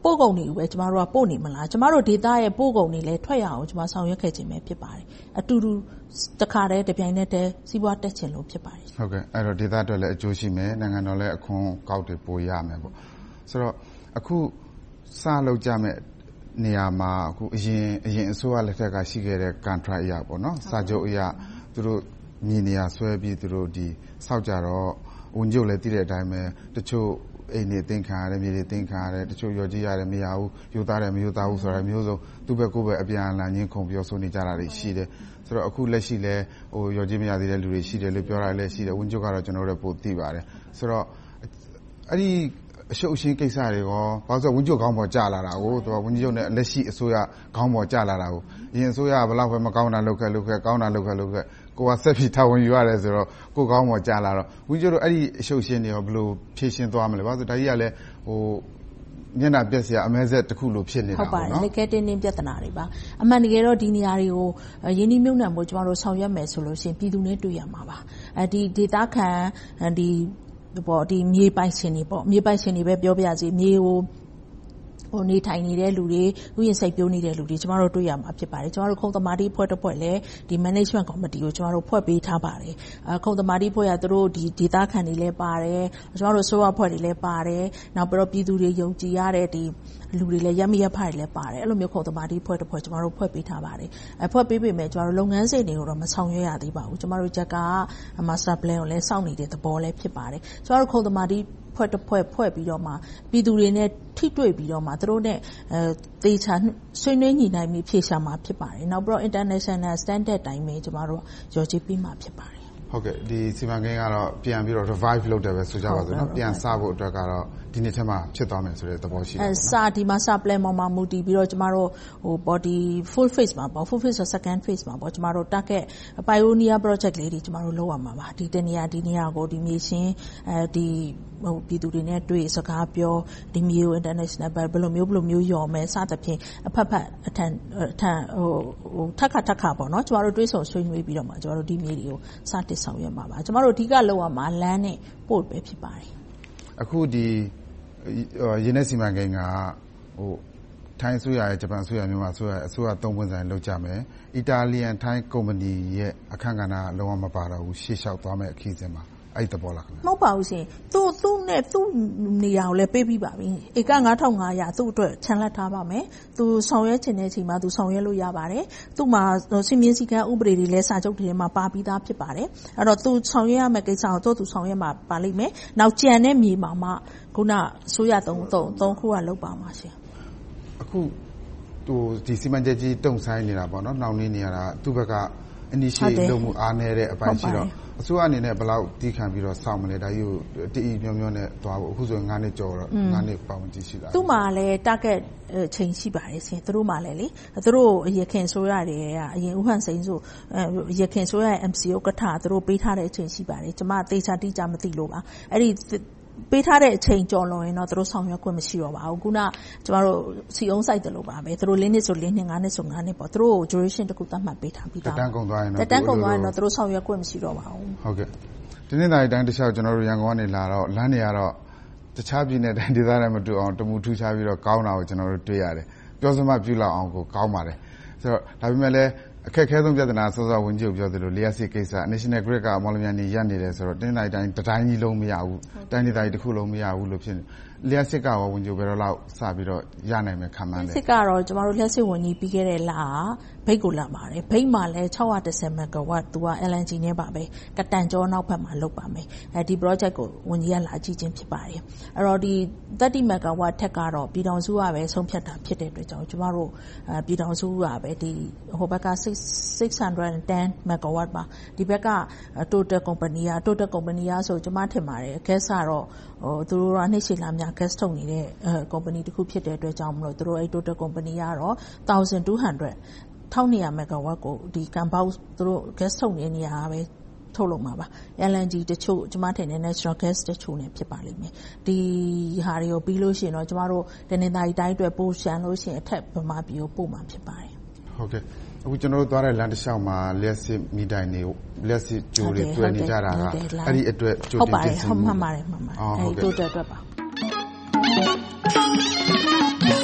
ပို့ကုန်တွေကိုပဲကျမတို့ကပို့နေမလားကျမတို့ဒေသရဲ့ပို့ကုန်တွေလည်းထွက်ရအောင်ကျမဆောင်ရွက်ခဲ့ခြင်းပဲဖြစ်ပါတယ်အတူတူတခါတည်းတပြိုင်နက်တည်းစီးပွားတက်ချင်လို့ဖြစ်ပါတယ်ဟုတ်ကဲ့အဲ့တော့ဒေသအတွက်လည်းအကျိုးရှိမယ်နိုင်ငံတော်လည်းအခွန်ကောက်တွေပိုရမယ်ပေါ့ဆိုတော့အခုစလုပ်ကြမယ်နေရာမှာအခုအရင်အရင်အစိုးရလက်ထက်ကရှိခဲ့တဲ့ contract အရာပေါ့နော်စာချုပ်အရာသူတို့မြေနေရာဆွဲပြီးသူတို့ဒီစောက်ကြတော့ဝန်ကြီးလည်းတည်တဲ့အတိုင်းပဲတချို့အိမ်တွေတင်ခံရတယ်မြေတွေတင်ခံရတယ်တချို့ရော်ကြီးရတယ်မရဘူးယူသားတယ်မယူသားဘူးဆိုတာမျိုးစုံသူ့ဘက်ကိုယ်ပဲအပြန်အလှန်ချင်းခုန်ပြောဆိုနေကြတာတွေရှိတယ်ဆိုတော့အခုလက်ရှိလဲဟိုရော်ကြီးမရသေးတဲ့လူတွေရှိတယ်လို့ပြောတာလည်းရှိတယ်ဝန်ကြီးကတော့ကျွန်တော်တို့ပိုသိပါတယ်ဆိုတော့အဲ့ဒီအရှုပ်အရှင်းကိစ္စတွေရောဘာလို့ဆိုဝန်ကြီးကောင်းပေါ်ကြလာတာကိုသူကဝန်ကြီးချုပ်နဲ့လက်ရှိအစိုးရကောင်းပေါ်ကြလာတာကိုအရင်အစိုးရကဘလောက်ပဲမကောင်းတာလုပ်ခဲ့လုပ်ခဲ့ကောင်းတာလုပ်ခဲ့လုပ်ခဲ့ကိုကဆက်ပြီးထားဝင်ယူရတယ်ဆိုတော့ကိုကောင်းပေါ်ကြလာတော့ဝန်ကြီးချုပ်တို့အဲ့ဒီအရှုပ်ရှင်းတွေရောဘယ်လိုဖြေရှင်းသွားမလဲဘာလို့ဆိုဒါကြီးကလည်းဟိုမျက်နှာပြက်စရာအမဲဆက်တစ်ခုလိုဖြစ်နေတာပေါ့နော်ဟုတ်ပါတယ်လက်ခဲတင်းတင်းပြဿနာတွေပါအမှန်တကယ်တော့ဒီနေရာတွေကိုရင်းနှီးမြှုပ်နှံမှုကျမတို့ဆောင်ရွက်မယ်ဆိုလို့ရှိရင်ပြည်သူနဲ့တွေ့ရမှာပါအဲဒီဒေသခံဒီပေါ့ဒီမြေပိုင်ရှင်တွေပေါ့မြေပိုင်ရှင်တွေပဲပြောပြစီမြေကိုဟိုနေထိုင်နေတဲ့လူတွေဥယျာဉ်စိတ်ပြိုးနေတဲ့လူတွေကျမတို့တွေ့ရမှာဖြစ်ပါတယ်ကျမတို့ခုံသမားတိဖွဲ့တစ်ဖွဲ့လည်းဒီ management committee ကိုကျမတို့ဖွဲ့ပေးထားပါတယ်အဲခုံသမားတိဖွဲ့ရသူတို့ဒီဒေသခံတွေလည်းပါတယ်ကျမတို့ဆိုရဖွဲ့တွေလည်းပါတယ်နောက်ပြီးတော့ပြည်သူတွေယုံကြည်ရတဲ့ဒီလူတွေလည်းရမရဖတွေလည်းပါတယ်အဲ့လိုမျိုးခုံသမားတိဖွဲ့တစ်ဖွဲ့ကျမတို့ဖွဲ့ပေးထားပါတယ်အဲဖွဲ့ပေးပေမဲ့ကျမတို့လုပ်ငန်းစဉ်တွေကိုတော့မဆောင်ရွက်ရသေးပါဘူးကျမတို့ချက်က master plan ကိုလည်းစောင့်နေတဲ့သဘောလည်းဖြစ်ပါတယ်ကျမတို့ခုံသမားတိဖွဲ့တစ်ဖွဲ့ဖွဲ့ပြီးတော့မှပြည်သူတွေနဲ့ထိတွေ့ပြီးတော့မှသူတို့နဲ့အဲတေချာဆွေးနွေးညှိနှိုင်းပြီးဖြေရှာမှာဖြစ်ပါတယ်နောက်ပြီးတော့ international standard တိုင်းပဲကျမတို့ရောကြည့်ပြီးမှဖြစ်ပါတယ်ဟုတ်ကဲ့ဒီစီမံကိန်းကတော့ပြန်ပြီးတော့ revive လုပ်တယ်ပဲဆိုကြပါစို့နော်ပြန်စဖို့အတွက်ကတော့ဒီနေ့ထဲမှာဖြစ်သွားမယ်ဆိုတဲ့သဘောရှိတယ်အဲစာဒီမှာစာ plan ပေါ်မှာမူတည်ပြီးတော့ကျမတို့ဟို body full phase မှာပေါ့ full phase ဆို second phase မှာပေါ့ကျမတို့ target pioneer project လေးတွေကျမတို့လုပ်ရမှာပါဒီတနေရာဒီနေရာကိုဒီမြေရှင်အဲဒီဟိုပြည်သူတွေနဲ့တွေ့စကားပြောဒီမျိုး international ဘယ်လိုမျိုးဘယ်လိုမျိုးယော်မယ်စသဖြင့်အဖက်ဖက်အထန်အထန်ဟိုဟိုထက်ခါထက်ခါပေါ့နော်ကျမတို့တွေးဆုံဆွေးနွေးပြီးတော့မှကျမတို့ဒီမြေတွေကိုစတင်ဆောင်ရွက်မှာပါကျမတို့အဓိကလုပ်ရမှာလမ်းနဲ့ပို့ပဲဖြစ်ပါတယ်အခုဒီရင်းနှီးစီမံကိန်းကဟိုထိုင်းအစိုးရရဲ့ဂျပန်အစိုးရမြန်မာအစိုးရအစိုးရသုံးပွင့်ဆိုင်လုပ်ကြမယ်အီတာလီယန်ထိုင်းကုမ္ပဏီရဲ့အခန့်ကဏ္ဍလုံးဝမပါတော့ဘူးရှေ့လျှောက်သွားမယ်အခီးစဉ်မှာအဲ့တပေါ်လားခင်ဗျမဟုတ်ပါဘူးရှင်သူ့သူ့နဲ့သူ့နေရာကိုလည်းပေးပြီးပါပြီဧကငါးထောင်ငါးရာသူ့အတွက်ခြံလက်ထားပါမယ်သူဆောင်ရွက်ခြင်းတဲ့အချိန်မှာသူဆောင်ရွက်လို့ရပါတယ်သူ့မှာစီမင်းစည်းကမ်းဥပဒေတွေလည်းစာချုပ်တွေမှာပါပြီးသားဖြစ်ပါတယ်အဲ့တော့သူဆောင်ရွက်ရမယ့်ကိစ္စကိုသူ့သူဆောင်ရွက်မှာပါလိမ့်မယ်နောက်ကြံတဲ့မြေမှာမှခုနဆိုရသုံးသုံးသုံးခုကလောက်ပါမှာရှင်အခုဟိုဒီစီမံချက်ကြီးတုံဆိုင်နေတာပေါ့နော်နှောင့်နှေးနေရတာသူ့ဘက်က initiate လုပ်မှုအားနည်းတဲ့အပိုင်းရှိတော့အစိုးရအနေနဲ့ဘယ်လောက်တီးခံပြီးတော့စောင့်မလဲဒါကြီးကိုတည်ညွှန်းညွှန်းနဲ့သွားဖို့အခုဆိုရင်ငါးနှစ်ကျော်တော့ငါးနှစ်ပတ်ဝန်းကျင်ရှိလာသူ့မှာလည်း target ချိန်ရှိပါတယ်ရှင်သူတို့မှာလည်းလေသူတို့ရခင်ဆိုရတွေကအရင်ဥဟန်စိန်ဆိုရခင်ဆိုရရဲ့ M C O ကထသူတို့ပေးထားတဲ့အချိန်ရှိပါတယ်ကျမသေချာတိကျမသိလို့ပါအဲ့ဒီပေးထားတဲ့အချိန်ကြော်လွန်ရင်တော့သူတို့ဆောင်ရွက်ခွင့်မရှိတော့ပါဘူးခုနကျမတို့စီအောင်စိုက်တယ်လို့ပါပဲသူတို့လေးနှစ်ဆိုလေးနှစ်ငါးနှစ်ဆိုငါးနှစ်ပေါ့သူတို့ duration တခုသတ်မှတ်ပေးထားပြီးသားတန်းကုန်သွားရင်တော့တန်းကုန်သွားရင်တော့သူတို့ဆောင်ရွက်ခွင့်မရှိတော့ပါဘူးဟုတ်ကဲ့ဒီနေ့တိုင်းတိုင်းတစ်လျှောက်ကျွန်တော်တို့ရန်ကုန်ကနေလာတော့လမ်းတွေကတော့တခြားပြည်နယ်တိုင်းဒေသတွေမတူအောင်တမူထူးခြားပြီးတော့ကောင်းတာကိုကျွန်တော်တို့တွေ့ရတယ်ပြောစမှပြုလောက်အောင်ကိုကောင်းပါတယ်ဆိုတော့ဒါပေမဲ့လည်းအခက်အခဲဆုံးပြဿနာစောစောဝန်ကြီးပြောသလိုလျှက်စစ်ကိစ္စ National Grid ကမော်လမြိုင်နေရက်နေတယ်ဆိုတော့တင်းတိုင်းတိုင်းတိုင်းကြီးလုံးမရဘူးတိုင်းဒေသကြီးတစ်ခုလုံးမရဘူးလို့ဖြစ်နေလျှက်စစ်ကရောဝန်ကြီးဘယ်တော့လောက်စပြီးတော့ရနိုင်မယ်ခံမှန်းတယ်စစ်ကတော့ကျမတို့လျှက်စစ်ဝန်ကြီးပြီးခဲ့တဲ့လဘိတ်ကိုလာပါတယ်ဘိတ်မှာလည်း၆၁၀မက်ဂါဝတ်သူက L N G နဲ့ပါပဲကတန်ကျော်နောက်ဘက်မှာလုပ်ပါမယ်အဲဒီ project ကိုဝန်ကြီးကလာကြည့်ခြင်းဖြစ်ပါတယ်အဲ့တော့ဒီသirtyမက်ဂါဝတ်ထက်ကတော့ပြည်ထောင်စုကပဲဆုံးဖြတ်တာဖြစ်တဲ့အတွက်ကြောင့်ကျမတို့ပြည်ထောင်စုကပဲဒီဟိုဘက်ကsix hundred tenမက်ဂါဝတ်ပါဒီဘက်က total company က total company ကဆိုကျမထင်ပါတယ် gas ကတော့ဟိုသူတို့ကနှိမ့်ရှည်လာများ gas ထုတ်နေတဲ့ company တစ်ခုဖြစ်တဲ့အတွက်ကြောင့်မလို့သူတို့အဲ့ total company ကတော့one thousand two hundred one thousand two hundredမက်ဂါဝတ်ကိုဒီကန်ပေါက်သူတို့ gas ထုတ်နေနေရပဲထုတ်လုပ်မှာပါ L N G တချို့ကျမထင်တယ် natural gas တချို့နဲ့ဖြစ်ပါလိမ့်မယ်ဒီဟာတွေကိုပြီးလို့ရှိရင်တော့ကျမတို့တနင်္သာရီတိုင်းအတွက်ပို့ရှန်လို့ရှိရင်အထက်ဗမာပြည်ကိုပို့မှာဖြစ်ပါတယ်ဟုတ်ကဲ့အခုကျွန်တော်တို့သွားတဲ့လမ်းတစ်လျှောက်မှာလျှက်စစ်မိတိုင်တွေလျှက်စစ်ကြိုးတွေတွေ့နေကြတာကအဲ့ဒီအတွက်ကြိုတင်ပြင်ဆင်မှုဟုတ်ပါတယ်ဟုတ်ပါတယ်အဲ့ဒီတိုးတက်အတွက်ပါ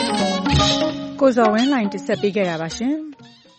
ကိုဇော်ဝင်းလှိုင်တင်ဆက်ပေးခဲ့တာပါရှင်။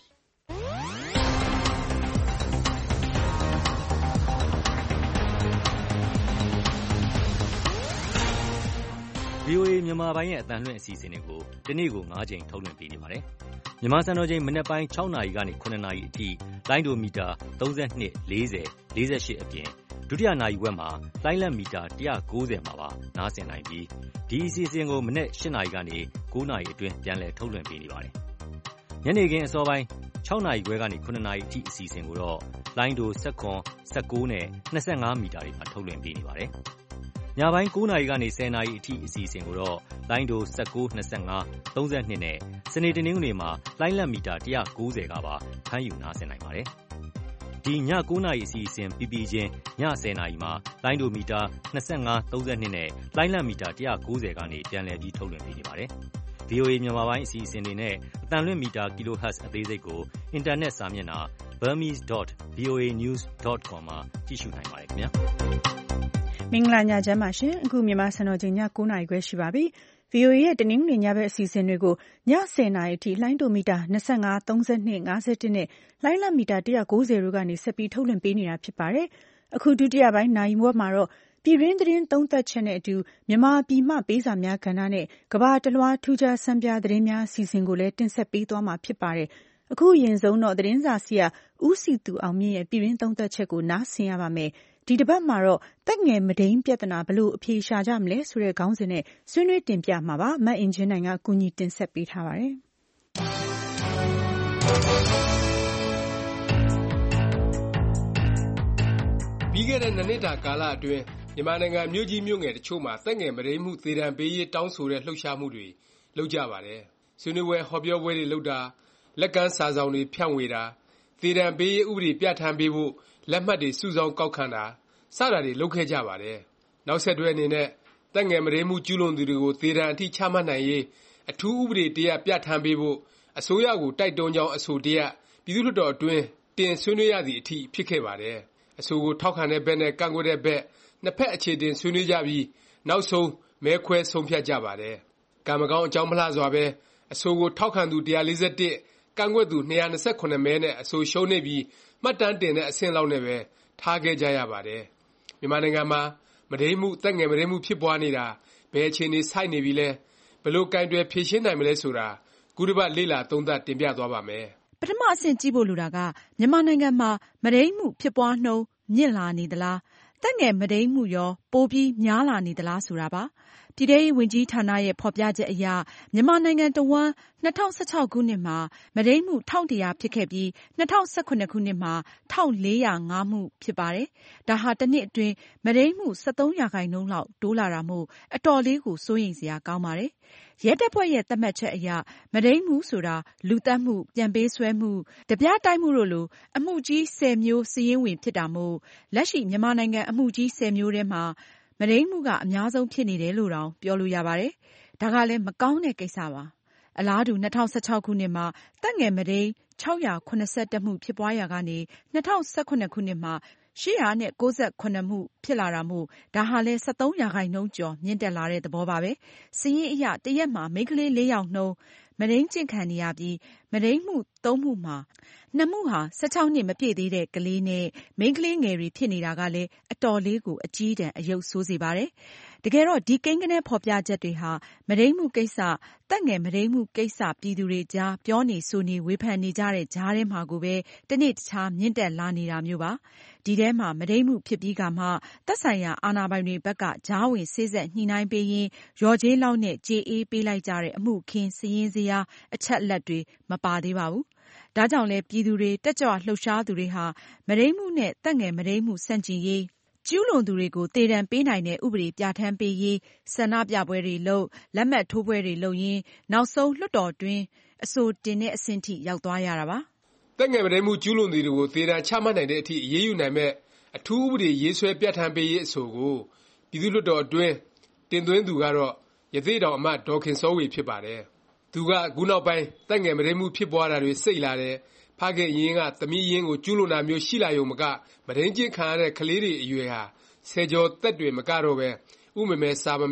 ဗွီအိုအေ မြန်မာပိုင်းရဲ့အသံလွှင့်အစီအစဉ်တွေကိုဒီနေ့ကို၅ကြိမ်ထုတ်လွှင့်ပေးနေပါတယ်။မြန်မာစံတော်ချိန်မနက်ပိုင်း၆နာရီကနေ၇နာရီအထိလိုင်းဒိုမီတာ၃၂ ၄၀ ၄၈အပြင်ဒုတိယနာရီဝက်မှာလိုင်းလံမီတာ၁၉၀မှာပါနားဆင်နိုင်ပြီးဒီအစီအစဉ်ကိုမနက်၈နာရီကနေ၉နာရီအတွင်းပြန်လည်ထုတ်လွှင့်ပေးနေပါတယ်။ညနေခင်းအစောပိုင်း၆နာရီခွဲကနေ၇နာရီအထိအစီအစဉ်ကိုတော့လိုင်းဒို၁၇ ၁၉နဲ့၂၅မီတာတွေမှာထုတ်လွှင့်ပေးနေပါတယ်။ညပိုင်း၉နာရီကနေ၁၀နာရီအထိအစီအစဉ်ကိုတော့လိုင်းဒို၁၉ ၂၅ ၃၂နဲ့စနေတနင်္ဂနွေမှာလိုင်းလံမီတာ၁၉၀ကပါဖမ်းယူနားဆင်နိုင်ပါတယ်။ဒီည၉နာရီအစီအစဉ်ပြီးပြီးချင်းည၁၀နာရီမှာလိုင်းဒိုမီတာ၂၅ ၃၂နဲ့လိုင်းလံမီတာ၁၉၀ကနေပြန်လည်ပြီးထုတ်လွှင့်ပေးနေပါတယ်။ ဗွီအိုအေ မြန်မာပိုင်းအစီအစဉ်တွေနဲ့အသံလွှင့်မီတာ kilohertz အသေးစိတ်ကိုအင်တာနက်စာမျက်နှာ burmese dot voa news dot com မှာကြည့်ရှုနိုင်ပါတယ်ခင်ဗျာမင်္ဂလာညချမ်းပါရှင်အခုမြန်မာစံတော်ချိန်ည၉နာရီခွဲရှိပါပြီ။ ဗွီအိုအေရဲ့တနင်္ဂနွေညဘက်အစီအစဉ်တွေကိုည၁၀နာရီအထိလိုင်းဒိုမီတာ၂၅ ၃၂ ၅၁နဲ့လိုင်းလံမီတာ၁၉၀တို့ကနေဆက်ပြီးထုတ်လွှင့်ပေးနေတာဖြစ်ပါတယ်။အခုဒုတိယပိုင်းနာရီဝက်မှာတော့ပြည်တွင်းသတင်းသုံးသပ်ချက်နဲ့အတူမြန်မာပြည်မှပေးစာများကဏ္ဍနဲ့ကမ္ဘာတလွှားထူးခြားဆန်းပြသတင်းများအစီအစဉ်ကိုလည်းတင်ဆက်ပေးသွားမှာဖြစ်ပါတယ်။အခုအရင်ဆုံးတော့သတင်းစာဆရာဦးစီသူအောင်မြင့်ရဲ့ပြည်တွင်းသုံးသပ်ချက်ကိုနားဆင်ရပါမယ်။ဒီတစ်ပတ်မှာတော့သက်ငယ်မဒိမ်းပြဿနာဘလို့အဖြေရှာကြမလဲဆိုတဲ့ခေါင်းစဉ်နဲ့ဆွေးနွေးတင်ပြမှာပါ။မအင်ဂျင်နိုင်ကကူညီတင်ဆက်ပေးထားပါတယ်။ပြီးခဲ့တဲ့နှစ်နှစ်တာကာလအတွင်းမြန်မာနိုင်ငံမြို့ကြီးမြို့ငယ်တချို့မှာသက်ငယ်မဒိမ်းမှုသေဒဏ်ပေးရေးတောင်းဆိုတဲ့လှုပ်ရှားမှုတွေလုပ်ကြပါတယ်။ဆွေးနွေးပွဲဟောပြောပွဲတွေလုပ်တာလက်ကမ်းစာဆောင်တွေဖြန့်ဝေတာသေဒဏ်ပေးရေးဥပဒေပြဋ္ဌာန်းပေးဖို့လက်မှတ်တွေစုဆောင်းကောက်ခံတာစတာတွေလုပ်ခဲ့ကြပါတယ်။နောက်ဆက်တွဲအနေနဲ့သက်ငယ်မဒိမ်းမှုကျူးလွန်သူတွေကိုသေဒဏ်အထိချမှတ်နိုင်ရေးအထူးဥပဒေတစ်ရပ်ပြဋ္ဌာန်းပေးဖို့အစိုးရကိုတိုက်တွန်းကြောင်းအဆိုတစ်ရပ်ပြည်သူ့လွှတ်တော်အတွင်းတင်ဆွေးနွေးရသည့်အထိဖြစ်ခဲ့ပါတယ်။အဆိုကိုထောက်ခံတဲ့ဘက်နဲ့ကန့်ကွက်တဲ့ဘက်နှစ်ဖက်အခြေတင်ဆွေးနွေးကြပြီးနောက်ဆုံးမဲခွဲဆုံးဖြတ်ကြပါတယ်။ကံမကောင်းအကြောင်းမလှစွာပဲအဆိုကိုထောက်ခံသူ၁၄၁ကန့်ကွက်သူ၂၂၇မဲနဲ့အဆိုရှုံးနေပြီးမှတ်တမ်းတင်တဲ့အဆင့်လောက်နဲ့ပဲထားခဲ့ကြရပါတယ်။မြန်မာနိုင်ငံမှာမဒိမ်းမှုသက်ငယ်မဒိမ်းမှုဖြစ်ပွားနေတာဘယ်အခြေအနေဆိုက်နေပြီလဲဘယ်လိုကိုင်တွယ်ဖြေရှင်းနိုင်မလဲဆိုတာခုတစ်ပတ်လေ့လာသုံးသပ်တင်ပြသွားပါမယ်။ပထမအဆင့်ကြည့်ဖို့လိုတာကမြန်မာနိုင်ငံမှာမဒိမ်းမှုဖြစ်ပွားနှုန်းမြင့်လာနေသလားသက်ငယ်မဒိမ်းမှုရောပိုပြီးများလာနေသလားဆိုတာပါ။ပြည်ထဲရေးဝန်ကြီးဌာနရဲ့ဖော်ပြချက်အရမြန်မာနိုင်ငံတဝှမ်း၂၀၁၆ခုနှစ်မှာမဒိမ်းမှု၁၁၀၀ဖြစ်ခဲ့ပြီး၂၀၁၇ခုနှစ်မှာ၁၄၀၅မှုဖြစ်ပါတယ်။ဒါဟာတစ်နှစ်အတွင်းမဒိမ်းမှု၁၃ရာခိုင်နှုန်းလောက်တိုးလာတာမို့အတော်လေးကိုစိုးရိမ်စရာကောင်းပါတယ်။ရဲတပ်ဖွဲ့ရဲ့သတ်မှတ်ချက်အရမဒိမ်းမှုဆိုတာလူသတ်မှုပြန်ပေးဆွဲမှုဓပြတိုက်မှုတို့လိုအမှုကြီးဆယ်မျိုးစာရင်းဝင်ဖြစ်တာမို့လက်ရှိမြန်မာနိုင်ငံအမှုကြီးဆယ်မျိုးထဲမှာမဒိမ်းမှုကအများဆုံးဖြစ်နေတယ်လို့တောင်ပြောလို့ရပါတယ်။ဒါကလည်းမကောင်းတဲ့ကိစ္စပါ။အလားတူ၂၀၁၆ခုနှစ်မှာသက်ငယ်မဒိမ်း၆၇၁မှုဖြစ်ပွားရာကနေ၂၀၁၇ခုနှစ်မှာ၈၉၇မှုဖြစ်လာတာမို့ဒါဟာလည်း၁၃ရာခိုင်နှုန်းကျော်မြင့်တက်လာတဲ့သဘောပါပဲ။စာရင်းအရတစ်ရက်မှာမိန်းကလေးလေးယောက်နှုန်းမဒိမ်းကျင့်ခံနေရပြီးမဒိမ်းမှုသုံးမှုမှာနှစ်မှုဟာ၁၆နှစ်မပြည့်သေးတဲ့ကလေးနဲ့မိန်းကလေးငယ်တွေဖြစ်နေတာကလည်းအတော်လေးကိုအကြီးတန်းအယုတ်ဆိုးစေပါတယ်။တကယ်တော့ဒီကိန်းဂဏန်းဖော်ပြချက်တွေဟာမဒိမ်းမှုကိစ္စသက်ငယ်မဒိမ်းမှုကိစ္စပြည်သူတွေကြားပြောနေဆိုနေဝေဖန်နေကြတဲ့ကြားထဲမှာကိုပဲတနေ့တခြားမြင့်တက်လာနေတာမျိုးပါ။ဒီထဲမှာမဒိမ်းမှုဖြစ်ပြီးကမှသက်ဆိုင်ရာအာဏာပိုင်တွေဘက်ကကြားဝင်စေ့စပ်ညှိနှိုင်းပေးရင်းရော်ကြေးလောက်နဲ့ကြေအေးပေးလိုက်ကြတဲ့အမှုခင်းစာရင်းဇယားအချက်အလက်တွေမပါသေးပါဘူး။ဒါကြောင့်လဲပြည်သူတွေတက်ကြွလှုပ်ရှားသူတွေဟာမဒိမ်းမှုနဲ့သက်ငယ်မဒိမ်းမှုဆန့်ကျင်ရေးကျူးလွန်သူတွေကိုသေဒဏ်ပေးနိုင်တဲ့ဥပဒေပြဋ္ဌာန်းပေးရေးဆန္ဒပြပွဲတွေလုပ်လက်မှတ်ထိုးပွဲတွေလုပ်ရင်းနောက်ဆုံးလွှတ်တော်တွင်းအဆိုတင်တဲ့အဆင့်ထိရောက်သွားရတာပါ။သက်ငယ်မဒိမ်းမှုကျူးလွန်သူတွေကိုသေဒဏ်ချမှတ်နိုင်တဲ့အထိအရေးယူနိုင်မဲ့အထူးဥပဒေရေးဆွဲပြဋ္ဌာန်းပေးရေးအဆိုကိုပြည်သူ့လွှတ်တော်အတွင်းတင်သွင်းသူကတော့ရသေ့တောင်အမတ်ဒေါ်ခင်စောဝေဖြစ်ပါတယ်။သူကခုနောက်ပိုင်းသက်ငယ်မဒိမ်းမှုဖြစ်ပွားတာတွေစိတ်လာတယ်ဖခင်ရင်းကသမီးရင်းကိုကျူးလွန်တာမျိုးရှိလာရုံမကမဒိမ်းကျင့်ခံရတဲ့ကလေးတွေအရွယ်ဟာဆယ်ကျော်သက်တွေမကတော့ပဲဥမမဲစာမမြောက်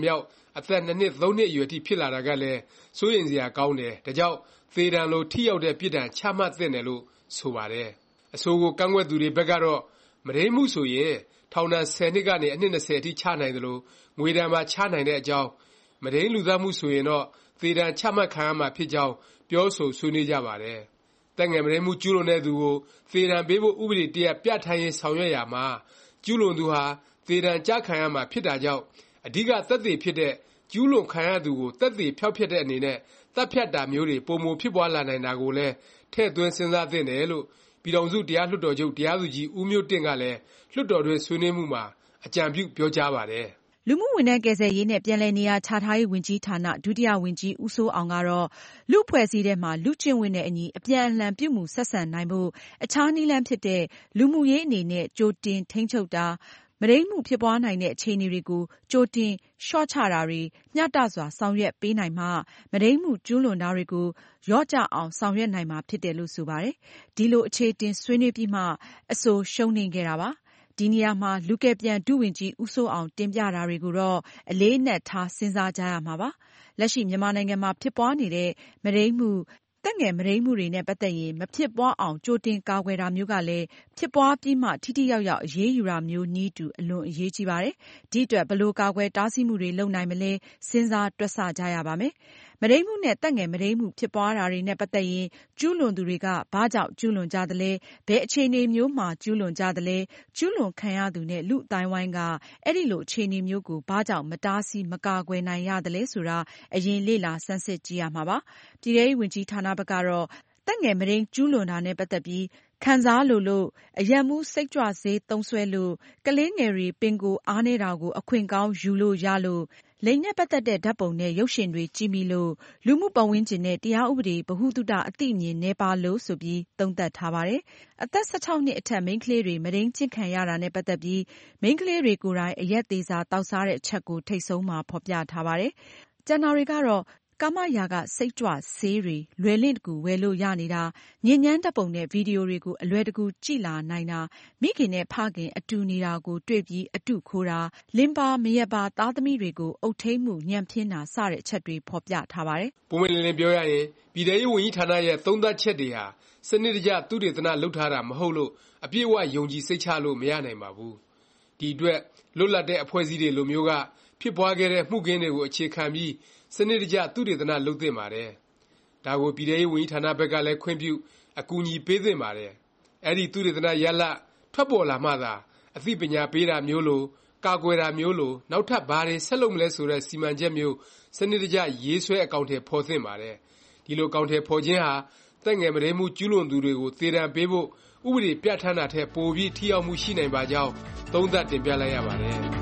အသက်နှစ်နှစ်သုံးနှစ်အရွယ်ထိဖြစ်လာတာကလည်းစိုးရိမ်စရာကောင်းတယ်ဒါကြောင့်သေဒဏ်လိုထိရောက်တဲ့ပြစ်ဒဏ်ချမှတ်သင့်တယ်လို့ဆိုပါတယ်အဆိုကိုကန့်ကွက်သူတွေဘက်ကတော့မုဒိမ်းမှုဆိုရင်ထောင်ဒဏ်ဆယ်နှစ်ကနေအနှစ်၂၀အထိချနိုင်တယ်လို့ငွေဒဏ်မှာချနိုင်တဲ့အကြောင်းမုဒိမ်းလူသတ်မှုဆိုရင်တော့သေဒဏ်ချမှတ်ခံရမှာဖြစ်ကြောင်းပြောဆိုဆွေးနွေးကြပါတယ်သက်ငယ်မုဒိမ်းမှုကျူးလွန်တဲ့သူကိုသေဒဏ်ပေးဖို့ဥပဒေတရပ်ပြဋ္ဌာန်းရေးဆောင်ရွက်ရာမှာကျူးလွန်သူဟာသေဒဏ်ကျခံရမှာဖြစ်တာကြောင့်အဓိကသက်သေဖြစ်တဲ့ကျူးလွန်ခံရသူကိုသက်သေဖျောက်ဖျက်တဲ့အနေနဲ့တပ်ဖြတ်တာမျိုးတွေပိုမိုဖြစ်ပွားလာနိုင်တာကိုလည်းထည့်သွင်းစဉ်းစားသင့်တယ်လို့ပြည်ထောင်စုတရားလွှတ်တော်ချုပ်တရားသူကြီးဦးမျိုးတင့်ကလည်းလွှတ်တော်တွင်ဆွေးနွေးမှုမှာအကြံပြုပြောကြားပါတယ်။လူမှုဝန်ထမ်းကယ်ဆယ်ရေးနဲ့ပြန်လည်နေရာချထားရေးဝန်ကြီးဌာနဒုတိယဝန်ကြီးဦးစိုးအောင်ကတော့လူ့အဖွဲ့အစည်းထဲမှာလူ့ကျင့်ဝတ်နဲ့အညီအပြန်အလှန်ပြုမှုဆက်ဆံနိုင်ဖို့အခြားနည်းလမ်းဖြစ်တဲ့လူမှုရေးအနေနဲ့ကြိုတင်ထိန်းချုပ်တာမုဒိမ်းမှုဖြစ်ပွားနိုင်တဲ့အခြေအနေတွေကိုကြိုတင်လျှော့ချတာတွေမျှတစွာဆောင်ရွက်ပေးနိုင်မှမုဒိမ်းမှုကျူးလွန်တာတွေကိုလျော့ကျအောင်ဆောင်ရွက်နိုင်မှာဖြစ်တယ်လို့ဆိုပါတယ်။ဒီလိုအခြေတင်ဆွေးနွေးပြီးမှအဆိုရှုံးနိမ့်ခဲ့တာပါ။ဒီနေရာမှာလူကယ်ပြန်ဒုဝန်ကြီးဦးစိုးအောင်တင်ပြတာတွေကိုတော့အလေးအနက်ထားစဉ်းစားကြရမှာပါ။လက်ရှိမြန်မာနိုင်ငံမှာဖြစ်ပွားနေတဲ့မုဒိမ်းမှုသက်ငယ်မုဒိမ်းမှုတွေနဲ့ပတ်သက်ရင်မဖြစ်ပွားအောင်ကြိုတင်ကာကွယ်တာမျိုးကလည်းဖြစ်ပွားပြီးမှထိထိရောက်ရောက်အရေးယူတာမျိုးနည်းတူအလွန်အရေးကြီးပါတယ်။ဒီအတွက်ဘယ်လိုကာကွယ်တားဆီးမှုတွေလုပ်နိုင်မလဲစဉ်းစားတွက်ဆကြရပါမယ်။မုဒိမ်းမှုနဲ့သက်ငယ်မုဒိမ်းမှုဖြစ်ပွားတာတွေနဲ့ပတ်သက်ရင်ကျူးလွန်သူတွေကဘာကြောင့်ကျူးလွန်ကြသလဲဘယ်အခြေအနေမျိုးမှာကျူးလွန်ကြသလဲကျူးလွန်ခံရသူနဲ့လူအသိုင်းဝိုင်းကအဲ့ဒီလိုအခြေအနေမျိုးကိုဘာကြောင့်မတားဆီးမကာကွယ်နိုင်ရသလဲဆိုတာအရင်လေ့လာဆန်းစစ်ကြည့်ရမှာပါ။ပြည်ထဲရေးဝန်ကြီးဌာနဘက်ကတော့သက်ငယ်မုဒိမ်းကျူးလွန်တာနဲ့ပတ်သက်ပြီးခံစားလိုလို့အယံမှုစိတ်ကြွဆေးသုံးစွဲလို့ကလေးငယ်တွေပင်ကိုယ်အားနေတာကိုအခွင့်ကောင်းယူလို့ရလို့လိင်နဲ့ပတ်သက်တဲ့ဓာတ်ပုံနဲ့ရုပ်ရှင်တွေကြည့်မိလို့လူမှုပတ်ဝန်းကျင်နဲ့တရားဥပဒေဗဟုသုတအသိအမြင်နည်းပါလို့ဆိုပြီးသုံးသပ်ထားပါတယ်။အသက်၁၆နှစ်အထက်မိန်းကလေးတွေမုဒိမ်းကျင့်ခံရတာနဲ့ပတ်သက်ပြီးမိန်းကလေးတွေကိုယ်တိုင်အရက်သေစာတောက်စားတဲ့အချက်ကိုထိပ်ဆုံးမှာဖော်ပြထားပါတယ်။ကျန်တာတွေကတော့ကာမရာဂစိတ်ကြွဆေးတွေလွယ်လင့်တကူဝယ်လို့ရနေတာညဉ့်ညမ်းဓာတ်ပုံနဲ့ဗီဒီယိုတွေကိုအလွယ်တကူကြည့်လာနိုင်တာမိခင်နဲ့ဖခင်အတူနေတာကိုတွေ့ပြီးအတုခိုးတာလင်းပါမရက်ပါသားသမီးတွေကိုအုပ်ထိမ်းမှုညံ့ဖျင်းတာစတဲ့အချက်တွေဖော်ပြထားပါတယ်။ပုံမှန်လင်းလင်းပြောရရင်ပြည်ထောင်စုဝန်ကြီးဌာနရဲ့သုံးသပ်ချက်တွေဟာစနစ်တကျသုတေသနလုပ်ထားတာမဟုတ်လို့အပြည့်အဝယုံကြည်စိတ်ချလို့မရနိုင်ပါဘူး။ဒီအတွက်လွတ်လပ်တဲ့အဖွဲ့အစည်းတွေလိုမျိုးကဖြစ်ပွားခဲ့တဲ့မှုခင်းတွေကိုအခြေခံပြီးစနစ်တကျသုတေသနလုပ်သင့်ပါတယ်။ဒါကိုပြည်ထောင်စုဝန်ကြီးဌာနဘက်ကလည်းခွင့်ပြုအကူအညီပေးသင့်ပါတယ်။အဲဒီသုတေသနရလဒ်ထွက်ပေါ်လာမှသာအသိပညာပေးတာမျိုးလိုကာကွယ်တာမျိုးလိုနောက်ထပ်ဘာတွေဆက်လုပ်မလဲဆိုတဲ့စီမံချက်မျိုးစနစ်တကျရေးဆွဲအကောင်အထည်ဖော်သင့်ပါတယ်။ဒီလိုအကောင်အထည်ဖော်ခြင်းဟာသက်ငယ်မုဒိမ်းမှုကျူးလွန်သူတွေကိုသေဒဏ်ပေးဖို့ဥပဒေပြဋ္ဌာန်းတာထက်ပိုပြီးထိရောက်မှုရှိနိုင်ပါကြောင်းသုံးသပ်တင်ပြလိုက်ရပါတယ်။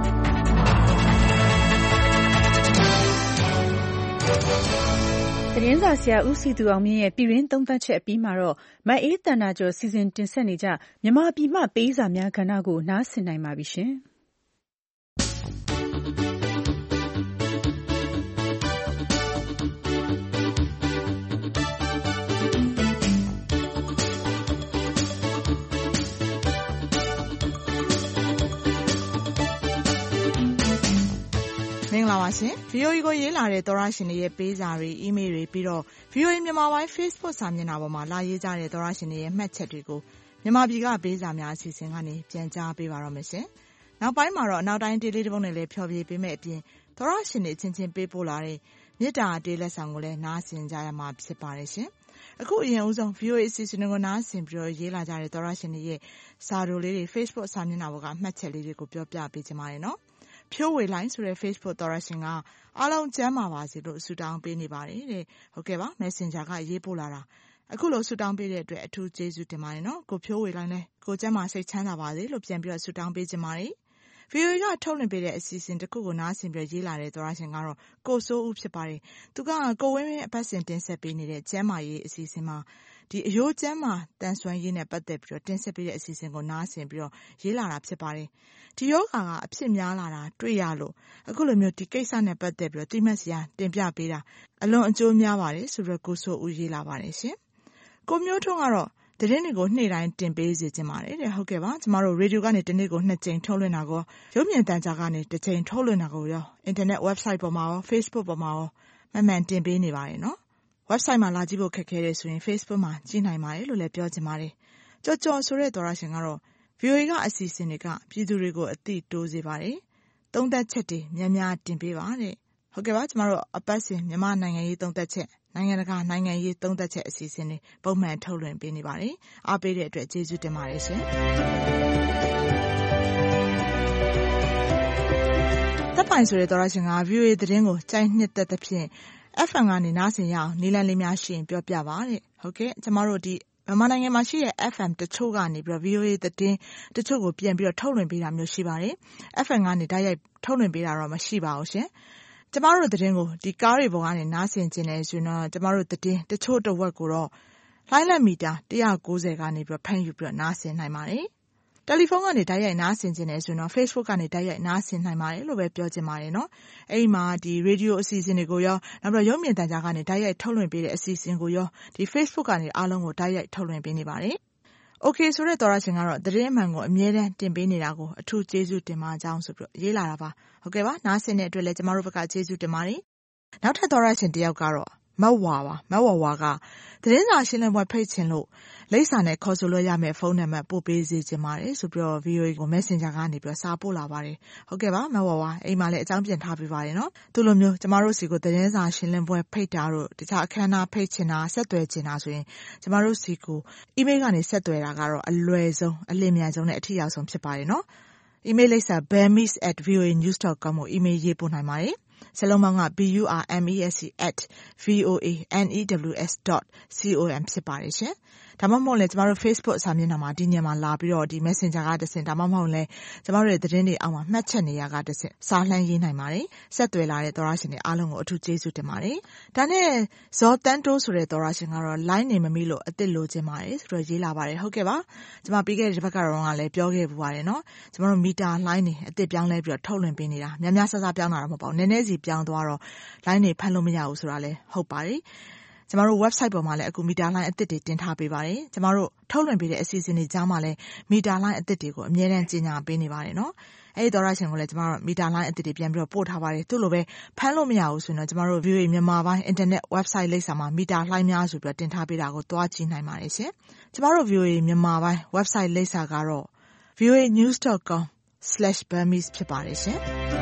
သတင်းစာဆရာဦးစည်သူအောင်မြင့်ရဲ့ပြည်တွင်းသုံးသပ်ချက်အပြီးမှာတော့မအေးသန္တာကျော်စီစဉ်တင်ဆက်နေကြမြန်မာပြည်မှပေးစာများကဏ္ဍကိုနားဆင်နိုင်ပါပြီရှင်။မင်္ဂလာပါရှင် ဗွီအိုအေ ကိုရေးလာတဲ့သောရရှင်တွေရဲ့ပေးစာတွေအီးမေးလ်တွေပြီးတော့ ဗွီအိုအေမြန်မာပိုင်း Facebook စာမျက်နှာပေါ်မှာလာရေးကြတဲ့သောရရှင်တွေရဲ့မှတ်ချက်တွေကိုမြန်မာပြည်ကပေးစာများအစီအစဉ်ကနေပြန်ကြားပေးပါတော့မယ်ရှင်နောက်ပိုင်းမှာတော့အနောက်တိုင်းတေးလေးတစ်ပုဒ်နဲ့လည်းဖြောပြပေးမယ့်အပြင်သောရရှင်တွေချင်းချင်းပေးပို့လာတဲ့မေတ္တာတေးလက်ဆောင်ကိုလည်းနားဆင်ကြရမှာဖြစ်ပါတယ်ရှင်အခုအရင်ဦးဆုံး ဗွီအိုအေ အစီအစဉ်ကိုနားဆင်ပြီးတော့ရေးလာကြတဲ့သောရရှင်တွေရဲ့စာတို့လေးတွေ Facebook စာမျက်နှာပေါ်ကမှတ်ချက်လေးတွေကိုပြောပြပေးချင်ပါတယ်နော်ဖြိုးဝေလိုင်းဆိုတဲ့ Facebook သောရရှင်ကအားလုံးကျမ်းမာပါစေလို့ဆုတောင်းပေးနေပါတယ်တဲ့ဟုတ်ကဲ့ပါ Messenger ကရေးပို့လာတာအခုလိုဆုတောင်းပေးတဲ့အတွက်အထူးကျေးဇူးတင်ပါတယ်နော်ကိုဖြိုးဝေလိုင်းလည်းကိုကျမ်းမာစိတ်ချမ်းသာပါစေလို့ပြန်ပြီးတော့ဆုတောင်းပေးချင်ပါတယ်ဗီအိုအေကထုတ်လွှင့်ပေးတဲ့အစီအစဉ်တစ်ခုကိုနားဆင်ပြီးရေးလာတဲ့သောရရှင်ကတော့ကိုစိုးဦးဖြစ်ပါတယ်သူကကိုဝင်းဝင်းအပတ်စဉ်တင်ဆက်ပေးနေတဲ့ကျမ်းမာရေးအစီအစဉ်မှာဒီအယိုးကျမ်းမှာတန်ဆွမ်းရေးနဲ့ပတ်သက်ပြီးတော့တင်ဆက်ပေးတဲ့အစီအစဉ်ကိုနားဆင်ပြီးတော့ရေးလာတာဖြစ်ပါတယ်ဒီယောဂါကအဖြစ်များလာတာတွေ့ရလို့အခုလိုမျိုးဒီကိစ္စနဲ့ပတ်သက်ပြီးတော့တိမှတ်စရာတင်ပြပေးတာအလွန်အကျိုးများပါတယ်ဆိုတော့ကိုဆိုဦးရေးလာပါတယ်ရှင်ကိုမျိုးထွန်းကတော့သတင်းတွေကိုနေ့တိုင်းတင်ပေးစေချင်ပါတယ်တဲ့ဟုတ်ကဲ့ပါကျမတို့ရေဒီယိုကနေတနေ့ကိုနှစ်ကြိမ်ထုတ်လွှင့်တာကိုရုပ်မြင်သံကြားကနေတစ်ကြိမ်ထုတ်လွှင့်တာကိုရောအင်တာနက် website ပေါ်မှာရော Facebook ပေါ်မှာရောမှန်မှန်တင်ပေးနေပါတယ်နော် website မှာလာကြည့်ဖို့ခက်ခဲတယ်ဆိုရင် Facebook မှာကြည့်နိုင်ပါတယ်လို့လည်းပြောချင်ပါတယ်ကြော်ကြော်ဆိုတဲ့သောရရှင်ကတော့ ဗီအိုအေ ကအစီအစဉ်တွေကပြည်သူတွေကိုအသိတိုးစေပါတယ်သုံးသက်ချက်တွေများများတင်ပေးပါတဲ့ဟုတ်ကဲ့ပါကျမတို့အပတ်စဉ်မြန်မာနိုင်ငံရေးသုံးသက်ချက်နိုင်ငံတကာနိုင်ငံရေးသုံးသက်ချက်အစီအစဉ်တွေပုံမှန်ထုတ်လွှင့်ပေးနေပါတယ်အားပေးတဲ့အတွက်ကျေးဇူးတင်ပါတယ်ရှင်တပ်ပိုင်ဆိုတဲ့သောရရှင်က ဗီအိုအေ သတင်းကိုကြိုက်နှစ်သက်သဖြင့် အက်ဖ်အမ် ကနေနားဆင်ရအောင်နည်းလမ်းလေးများရှိရင်ပြောပြပါတဲ့ဟုတ်ကဲ့ကျမတို့ဒီမြန်မာနိုင်ငံမှာရှိတဲ့ အက်ဖ်အမ် တချို့ကနေပြီးတော့ ဗီအိုအေ သတင်းတချို့ကိုပြန်ပြီးတော့ထုတ်လွှင့်ပေးတာမျိုးရှိပါတယ် အက်ဖ်အမ် ကနေတိုက်ရိုက်ထုတ်လွှင့်ပေးတာတော့မရှိပါဘူးရှင်ကျမတို့သတင်းကိုဒီကားတွေပေါ်ကနေနားဆင်ခြင်းနဲ့ဆိုတော့ကျမတို့သတင်းတချို့တစ်ဝက်ကိုတော့လှိုင်းလက်မီတာone ninetyကနေပြီးတော့ဖမ်းယူပြီးတော့နားဆင်နိုင်ပါတယ်တယ်လီဖုန်းကနေတိုက်ရိုက်နားဆင်ခြင်းနဲ့ဆိုတော့ Facebook ကနေတိုက်ရိုက်နားဆင်နိုင်ပါတယ်လို့ပဲပြောချင်ပါတယ်နော်အဲ့ဒီမှာဒီရေဒီယိုအစီအစဉ်တွေကိုရောနောက်ပြီးတော့ရုပ်မြင်သံကြားကနေတိုက်ရိုက်ထုတ်လွှင့်ပေးတဲ့အစီအစဉ်ကိုရောဒီ Facebook ကနေအားလုံးကိုတိုက်ရိုက်ထုတ်လွှင့်ပေးနေပါတယ်โอเคဆိုတဲ့သောရရှင်ကတော့သတင်းအမှန်ကိုအမြဲတမ်းတင်ပေးနေတာကိုအထူးကျေးဇူးတင်ပါကြောင်းဆိုပြီးရေးလာတာပါဟုတ်ကဲ့ပါနားဆင်တဲ့အတွက်လည်းကျမတို့ဘက်ကကျေးဇူးတင်ပါတယ်နောက်ထပ်သောရရှင်တယောက်ကတော့မတ်ဝါပါမတ်ဝါဝါကသတင်းစာရှင်းလင်းပွဲဖိတ်ချင်လို့လိပ်စာနဲ့ခေါ်ဆိုလို့ရမယ့်ဖုန်းနံပါတ်ပို့ပေးစေချင်ပါတယ်ဆိုပြီးတော့ ဗီအိုအေ ကို Messenger ကနေပြီးတော့စာပို့လာပါတယ်ဟုတ်ကဲ့ပါမတ်ဝါဝါအိမ်မှာလည်းအကြောင်းပြန်ထားပေးပါတယ်နော်သူလိုမျိုးကျမတို့စီကိုသတင်းစာရှင်းလင်းပွဲဖိတ်တာတို့တခြားအခမ်းအနားဖိတ်ချင်တာဆက်သွယ်ချင်တာဆိုရင်ကျမတို့စီကို email ကနေဆက်သွယ်တာကတော့အလွယ်ဆုံးအလင်းမြန်ဆုံးနဲ့အထိရောက်ဆုံးဖြစ်ပါတယ်နော် email လိပ်စာ burmese at v o a news dot com ကို email ရေးပို့နိုင်ပါတယ်စလုံးပေါင်းက b u r m e s e at v o a news dot com ဖြစ်ပါတယ်ရှင်ဒါမှမဟုတ်လည်းကျမတို့ Facebook စာမျက်နှာမှာဒီညမှာလာပြီးတော့ဒီ Messenger ကတဆင့်ဒါမှမဟုတ်လည်းကျမတို့ရဲ့သတင်းတွေအောက်မှာမှတ်ချက်နေရကတဆင့်စာလှမ်းရေးနိုင်ပါတယ်ဆက်သွယ်လာတဲ့သောရရှင်တွေအားလုံးကိုအထူးကျေးဇူးတင်ပါတယ်ဒါနဲ့ဇော်တန်းတိုးဆိုတဲ့သောရရှင်ကတော့ line နေမမိလို့အစ်စ်လိုချင်ပါတယ်ဆိုတော့ရေးလာပါတယ်ဟုတ်ကဲ့ပါကျမပြီးခဲ့တဲ့တစ်ပတ်ကတော့လည်းပြောခဲ့ပူပါတယ်နော်ကျမတို့မီတာ line နေအစ်စ်ပြောင်းလဲပြီးတော့ထုတ်လွှင့်ပေးနေတာများများဆဆပြောင်းတာတော့မဟုတ်ပါဘူးနည်းနည်းစီပြောင်းသွားတော့ line နေဖမ်းလို့မရဘူးဆိုတာလည်းဟုတ်ပါတယ်ကျမတို့ website ပေါ်မှာလည်းအခုမီတာ line အသစ်တွေတင်ထားပေးပါတယ်ကျမတို့ထုတ်လွှင့်ပေးတဲ့အစီအစဉ်တွေကြားမှာလည်းမီတာ line အသစ်တွေကိုအမြဲတမ်းကြီးညာပေးနေပါတယ်နော်အဲ့ဒီသောရရှင်ကိုလည်းကျမတို့မီတာ line အသစ်တွေပြန်ပြီးတော့ပို့ထားပါတယ်သူ့လိုပဲဖမ်းလို့မရဘူးဆိုရင်တော့ကျမတို့ ဗီအိုအေ မြန်မာပိုင်း internet website လိပ်စာမှာမီတာ line များဆိုပြီးတော့တင်ထားပေးတာကိုတွားကြည့်နိုင်ပါတယ်ရှင်ကျမတို့ ဗီအိုအေ မြန်မာပိုင်း website လိပ်စာကတော့ v o a news dot com slash burmese ဖြစ်ပါတယ်ရှင်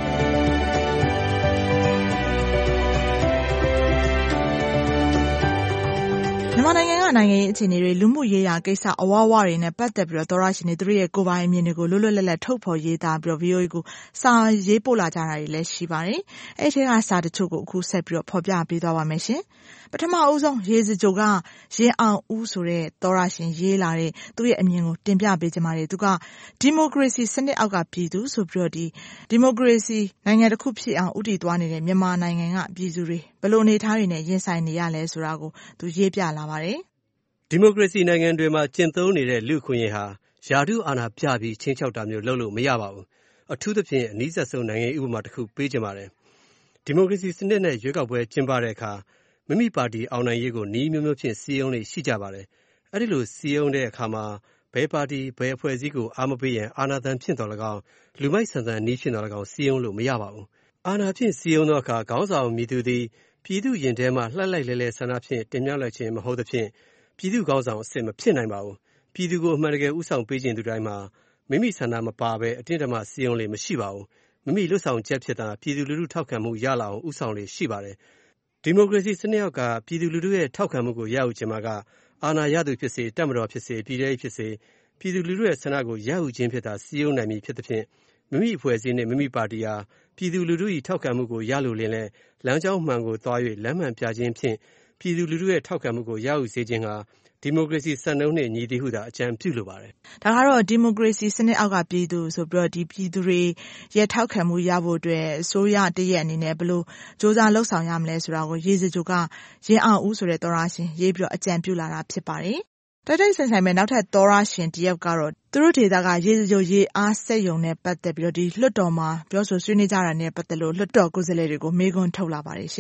မြန်မာနိုင်ငံကနိုင်ငံရေးအခြေအနေတွေလူမှုရေးရာကိစ္စအဝဝတွေနဲ့ပတ်သက်ပြီးတော့သောရရှင်တွေသူတို့ရဲ့ကိုယ်ပိုင်အမြင်တွေကိုလွတ်လွတ်လပ်လပ်ထုတ်ဖော်ရေးသားပြီးတော့ ဗီအိုအေ ကိုစာရေးပို့လာကြတာတွေလည်းရှိပါတယ်။အဲ့ဒီထဲကစာတချို့ကိုအခုဆက်ပြီးတော့ဖော်ပြပေးသွားပါမယ်ရှင်။ပထမအဦးဆုံးရေစကြိုကရင်အောင်ဦးဆိုတဲ့သောရရှင်ရေးလာတဲ့သူ့ရဲ့အမြင်ကိုတင်ပြပေးကြပါမယ်။သူကဒီမိုကရေစီစနစ်အောက်ကပြည်သူဆိုပြီးတော့ဒီဒီမိုကရေစီနိုင်ငံတစ်ခုဖြစ်အောင်ဦးတည်သွားနေတဲ့မြန်မာနိုင်ငံကပြည်သူတွေဘယ်လိုအနေအထားတွေနဲ့ရင်ဆိုင်နေရလဲဆိုတာကိုသူရေးပြလာပါတယ်ဒီမိုကရေစီနိုင်ငံတွေမှာကျင့်သုံးနေတဲ့လူခွင့်ရေးဟာယာတုအာဏာပြပြီးချင်းချောက်တာမျိုးလုပ်လို့မရပါဘူးအထူးသဖြင့်အနည်းဆက်ဆုံးနိုင်ငံဥပမာတစ်ခုပေးချင်ပါတယ်ဒီမိုကရေစီစနစ်နဲ့ရွေးကောက်ပွဲကျင်းပတဲ့အခါမိမိပါတီအောင်နိုင်ရေးကိုနှီးမျိုးမျိုးဖြင့်စီယုံနေရှိကြပါတယ်အဲ့ဒီလိုစီယုံတဲ့အခါမှာဘယ်ပါတီဘယ်အဖွဲ့အစည်းကိုအားမပေးရင်အာဏာသံဖြင့်တော်၎င်းလူမိုက်ဆန်ဆန်နှီးဖြင့်တော်၎င်းစီယုံလို့မရပါဘူးအာဏာဖြင့်စီယုံသောအခါခေါင်းဆောင်မည်သူသည်ပြည်သူရင်ထဲမှာလှက်လိုက်လဲလဲဆန္ဒဖြင့်တင်မြှောက်လိုက်ခြင်းမဟုတ်သဖြင့်ပြည်သူကောင်းဆောင်အစစ်မဖြစ်နိုင်ပါဘူးပြည်သူကိုအမှန်တကယ်ဥဆောင်ပေးခြင်းသူတိုင်းမှာမိမိဆန္ဒမပါဘဲအတင်းတမစီယုံလေမရှိပါဘူးမိမိလွတ်ဆောင်ချက်ဖြစ်တာပြည်သူလူထုထောက်ခံမှုရလာအောင်ဥဆောင်လေရှိပါတယ်ဒီမိုကရေစီစနစ်အောက်ကပြည်သူလူထုရဲ့ထောက်ခံမှုကိုရယူခြင်းမှာကအာဏာရသူဖြစ်စေတပ်မတော်ဖြစ်စေပြည်ထောင်စုဖြစ်စေပြည်သူလူထုရဲ့ဆန္ဒကိုရယူခြင်းဖြစ်တာစီယုံနိုင်မည်ဖြစ်သဖြင့်မိမိအဖွဲ့အစည်းနဲ့မိမိပါတီဟာပြည်သူလူထု၏ထောက်ခံမှုကိုရလိုလင်လဲလမ်းကြောင်းမှန်ကိုသွား၍လမ်းမှန်ပြခြင်းဖြင့်ပြည်သူလူထုရဲ့ထောက်ခံမှုကိုရယူစေခြင်းဟာဒီမိုကရေစီစံနှုန်းနဲ့ညီသည်ဟုသာအကြံပြုလိုပါတယ်။ဒါကတော့ဒီမိုကရေစီစနစ်အောက်ကပြည်သူဆိုပြီးတော့ဒီပြည်သူတွေရဲ့ထောက်ခံမှုရဖို့အတွက်အစိုးရတရက်အနေနဲ့ဘယ်လိုစ조사လှုပ်ဆောင်ရမလဲဆိုတာကိုရေးစကြိုကရင်အောင်ဦးဆိုတဲ့သောရရှင်ရေးပြီးတော့အကြံပြုလာတာဖြစ်ပါတယ်။တိုက်တိုက်ဆိုင်ဆိုင်ပဲနောက်ထပ်သောရရှင်တယောက်ကတော့သူတို့ဒေသကရေးစကြိုရေးအားစက်ယုံနဲ့ပတ်သက်ပြီးတော့ဒီလွှတ်တော်မှာပြောဆိုဆွေးနွေးကြတာနဲ့ပတ်သက်လို့လွှတ်တော်ကိုယ်စားလှယ်တွေကိုမေးခွန်းထုတ်လာပါတယ်ရှင်။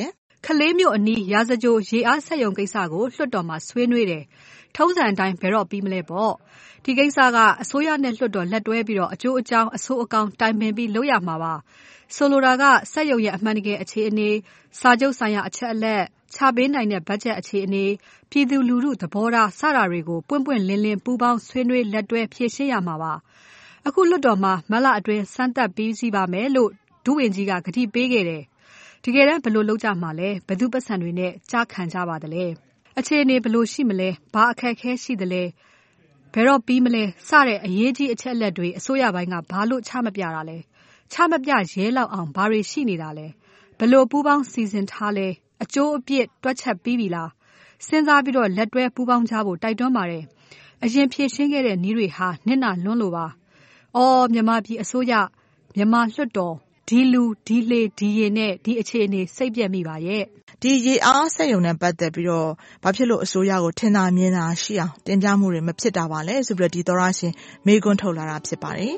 ကလေးမြို့အနီးရာဇကြိုရေအားဆက်ယုံကိစ္စကိုလွှတ်တော်မှာဆွေးနွေးတယ်ထုံးစံအတိုင်းဘယ်တော့ပြီးမလဲပေါ့ဒီကိစ္စကအစိုးရနဲ့လွှတ်တော်လက်တွဲပြီးတော့အကျိုးအကြောင်းအဆိုးအကောင်းတိုင်ပင်ပြီးလုပ်ရမှာပါဆိုလိုတာကဆက်ယုံရဲ့အမှန်တကယ်အခြေအနေစာချုပ်ဆိုင်ရာအချက်အလက်ချပေးနိုင်တဲ့ဘတ်ဂျက်အခြေအနေပြည်သူလူထုသဘောထားစတာတွေကိုပွင့်ပွင့်လင်းလင်းပူးပေါင်းဆွေးနွေးလက်တွဲဖြေရှင်းရမှာပါအခုလွှတ်တော်မှာမလအတွင်းစမ်းသပ်ပြီးစီးပါမယ်လို့ဒုဝန်ကြီးကကတိပေးခဲ့တယ်တကယ်တမ်းဘယ်လိုလုပ်ကြမှာလဲဘယ်သူပတ်စံတွေနဲ့ကြားခံကြပါသလဲအခြေအနေဘယ်လိုရှိမလဲဘာအခက်အခဲရှိသလဲဘယ်တော့ပြီးမလဲစတဲ့အရေးကြီးအချက်အလက်တွေအစိုးရပိုင်းကဘာလို့ချမပြတာလဲချမပြရဲလောက်အောင်ဘာတွေရှိနေတာလဲဘယ်လိုပူးပေါင်းစီစဉ်ထားလဲအကျိုးအပြစ်တွက်ချက်ပြီးပြီလားစဉ်းစားပြီးတော့လက်တွဲပူးပေါင်းကြဖို့တိုက်တွန်းပါတယ်အရင်ဖြည့်ရှင်းခဲ့တဲ့နည်းတွေဟာနစ်နာလွန်းလို့ပါအော်မြန်မာပြည်အစိုးရမြန်မာလွှတ်တော်ဒီလူဒီလေဒီရင်နဲ့ဒီအခြေအနေစိတ်ပြက်မိပါရဲ့ဒီရေအားဆက်ယုံနဲ့ပတ်သက်ပြီးတော့ဘာဖြစ်လို့အစိုးရကိုထင်သာမြင်သာရှိအောင်တင်ပြမှုတွေမဖြစ်တာပါလဲဆိုပြီးတော့ဒီသောရရှင်မေးခွန်းထုတ်လာတာဖြစ်ပါတယ်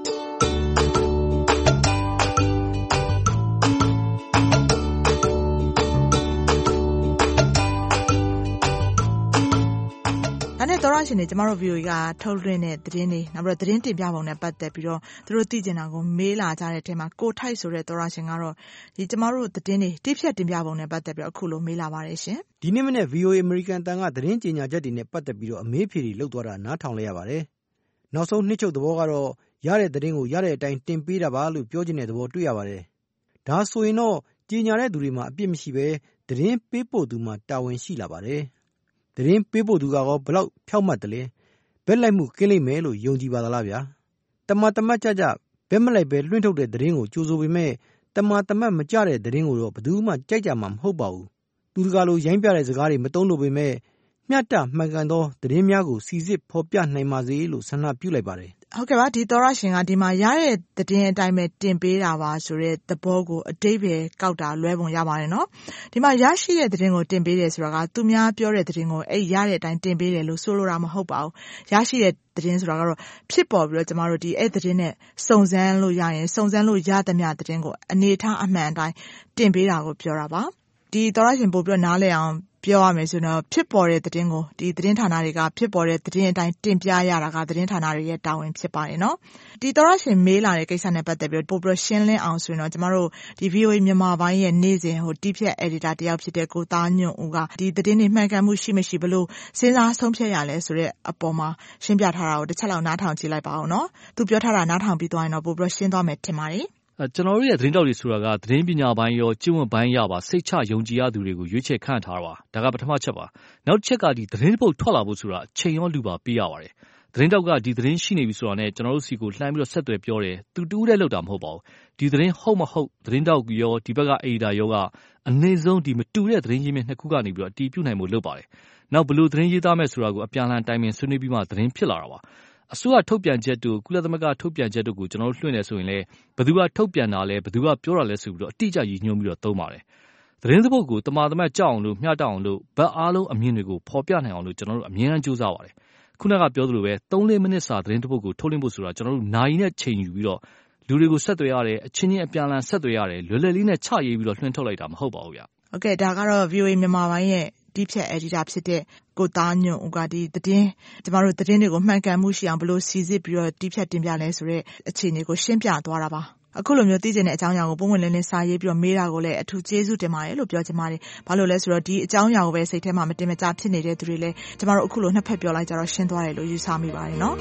နဲ့သောရရှင်တွေကျမတို့ ဗီအိုအေ ကထုတ်လွှင့်တဲ့သတင်းတွေနောက်ပြီးတော့သတင်းတင်ပြပုံနဲ့ပတ်သက်ပြီးတော့သူတို့သိကျင်တာကိုမေးလာကြတဲ့အထက်မှာကိုထိုက်ဆိုတဲ့သောရရှင်ကတော့ဒီကျမတို့သတင်းတွေတိဖြတ်တင်ပြပုံနဲ့ပတ်သက်ပြီးတော့အခုလိုမေးလာပါတယ်ရှင်ဒီနေ့မနေ့ ဗီအိုအေ American တန်ကသတင်းကြေညာချက်တွေနဲ့ပတ်သက်ပြီးတော့အမေးဖြေတွေလုပ်သွားတာနားထောင်လိုက်ရပါတယ်နောက်ဆုံးနှစ်ချုပ်သဘောကတော့ရတဲ့သတင်းကိုရတဲ့အတိုင်းတင်ပေးတာပါလို့ပြောချင်တဲ့သဘောတွေ့ရပါတယ်ဒါဆိုရင်တော့ကြေညာတဲ့သူတွေမှာအပြစ်မရှိဘဲသတင်းပေးပို့သူမှာတာဝန်ရှိလာပါတယ်သတင်းပေးပို့သူကရောဘလောက်ဖြောက်မှတ်တယ်လဲဘက်လိုက်မှုကင်းလိမ့်မယ်လို့ယုံကြည်ပါသလားဗျာတမတမတ်ကြကြဘက်မလိုက်ပဲလွှင့်ထုတ်တဲ့သတင်းကိုကြိုးဆိုပေမဲ့တမတမတ်မကြတဲ့သတင်းကိုတော့ဘယ်သူမှကြိုက်ကြမှာမဟုတ်ပါဘူးသူတကာလိုရိုင်းပြတဲ့စကားတွေမတုံးလို့ပေမဲ့မျှတမှန်ကန်သောသတင်းများကိုစီစစ်ဖော်ပြနိုင်ပါစေလို့ဆန္ဒပြုလိုက်ပါတယ်ဟုတ်ကဲ့ပါဒီသောရရှင်ကဒီမှာရတဲ့သတင်းအတိုင်းပဲတင်ပေးတာပါဆိုတဲ့သဘောကိုအတိတ်ပဲကောက်တာလွဲပုံရပါတယ်နော်ဒီမှာရရှိတဲ့သတင်းကိုတင်ပေးတယ်ဆိုတာကသူများပြောတဲ့သတင်းကိုအဲ့ရတဲ့အတိုင်းတင်ပေးတယ်လို့ဆိုလိုတာမဟုတ်ပါဘူးရရှိတဲ့သတင်းဆိုတာကတော့ဖြစ်ပေါ်ပြီးတော့ကျမတို့ဒီအဲ့သတင်းနဲ့စုံစမ်းလို့ရရင်စုံစမ်းလို့ရသမျှသတင်းကိုအနေထားအမှန်အတိုင်းတင်ပေးတာကိုပြောတာပါဒီသောရရှင်ပို့ပြီးတော့နားလည်အောင်ပြောရမယ်ဆိုတော့ဖြစ်ပေါ်တဲ့သတင်းကိုဒီသတင်းဌာနတွေကဖြစ်ပေါ်တဲ့သတင်းအတိုင်းတင်ပြရတာကသတင်းဌာနတွေရဲ့တာဝန်ဖြစ်ပါတယ်နော်ဒီသောရရှင်မေးလာတဲ့ကိစ္စနဲ့ပတ်သက်ပြီးပို့ပြီးရှင်းလင်းအောင်ဆိုရင်တော့ကျမတို့ဒီ ဗီအိုအေ မြန်မာပိုင်းရဲ့နေ့စဉ်ဟိုတီးဖြတ် editor တယောက်ဖြစ်တဲ့ကိုသားညွန့်ဦးကဒီသတင်းတွေမှန်ကန်မှုရှိမရှိဘလို့စဉ်းစားဆုံးဖြတ်ရလဲဆိုတဲ့အပေါ်မှာရှင်းပြထားတာကိုတစ်ချက်လောက်နားထောင်ကြည့်လိုက်ပါဦးနော်သူပြောထားတာနားထောင်ပြီးသွားရင်တော့ပို့ပြီးရှင်းသွားမယ်ထင်ပါတယ်ကျွန်တော်တို့ရဲ့သတင်းတောက်တွေဆိုတာကသတင်းပညာပိုင်းရောကျင့်ဝတ်ပိုင်းရပါစိတ်ချယုံကြည်ရသူတွေကိုရွေးချယ်ခန့်ထားတာပါဒါကပထမချက်ပါနောက်တစ်ချက်ကဒီသတင်းတစ်ပုဒ်ထွက်လာဖို့ဆိုတာအချိန်ရောလူပါပေးရပါတယ်သတင်းတောက်ကဒီသတင်းရှိနေပြီဆိုတာနဲ့ကျွန်တော်တို့စီကိုလှမ်းပြီးတော့ဆက်သွယ်ပြောတယ်သူတူးတဲ့လောက်တာမဟုတ်ပါဘူးဒီသတင်းဟုတ်မဟုတ်သတင်းတောက်ရောဒီဘက်ကအေဒီတာရောကအနည်းဆုံးဒီမတူတဲ့သတင်းရင်းမြစ်နှစ်ခုကနေပြီးတော့အတီးပြုတ်နိုင်မှုလုပ်ပါတယ်နောက်ဘလို့သတင်းရေးသားမဲ့ဆိုတာကိုအပြန်အလှန်တိုင်ပင်ဆွေးနွေးပြီးမှသတင်းဖြစ်လာတာပါအစိုးရထုတ်ပြန်ချက်တို့ကုလသမဂ္ဂထုတ်ပြန်ချက်တို့ကိုကျွန်တော်တို့လွှင့်နေဆိုရင်လည်းဘယ်သူကထုတ်ပြန်တာလဲဘယ်သူကပြောတာလဲဆိုပြီးတော့အတိအကျရည်ညွှန်းပြီးတော့သုံးပါတယ်သတင်းစပုဒ်ကိုတမာတမတ်ကြောက်အောင်လို့မျှတအောင်လို့ဘက်အားလုံးအမြင်တွေကိုဖော်ပြနိုင်အောင်လို့ကျွန်တော်တို့အမြဲတမ်းကြိုးစားပါတယ်ခုနကပြောသလိုပဲသုံးလေးမိနစ်စာသတင်းတစ်ပုဒ်ကိုထုတ်လွှင့်ဖို့ဆိုတာကျွန်တော်တို့နိုင်နဲ့ချိန်ယူပြီးတော့လူတွေကိုဆက်သွယ်ရတယ်အချင်းချင်းအပြန်အလှန်ဆက်သွယ်ရတယ်လွယ်လွယ်လေးနဲ့ချရေးပြီးတော့လွှင့်ထုတ်လိုက်တာမဟုတ်ပါဘူးဗျဟုတ်ကဲ့ဒါကတော့ ဗီအိုအေ မြန်မာပိုင်းရဲ့တီးဖြတ် editor ဖြစ်တဲ့ကိုသားညွန့်ဦးကဒီသတင်းကျမတို့သတင်းတွေကိုမှန်ကန်မှုရှိအောင်ဘယ်လိုစီစစ်ပြီးတော့တီးဖြတ်တင်ပြလဲဆိုတဲ့အခြေအနေကိုရှင်းပြသွားတာပါအခုလိုမျိုးသိကျင်တဲ့အကြောင်းအရာကိုပုံဝင်လင်းလင်းစာရေးပြီးတော့မေးတာကိုလည်းအထူးကျေးဇူးတင်ပါတယ်လို့ပြောချင်ပါတယ်ဘာလို့လဲဆိုတော့ဒီအကြောင်းအရာကိုပဲစိတ်ထဲမှာမတင်မကျဖြစ်နေတဲ့သူတွေလည်းကျမတို့အခုလိုနှစ်ဖက်ပြောလိုက်ကြတော့ရှင်းသွားတယ်လို့ယူဆမိပါတယ်နော်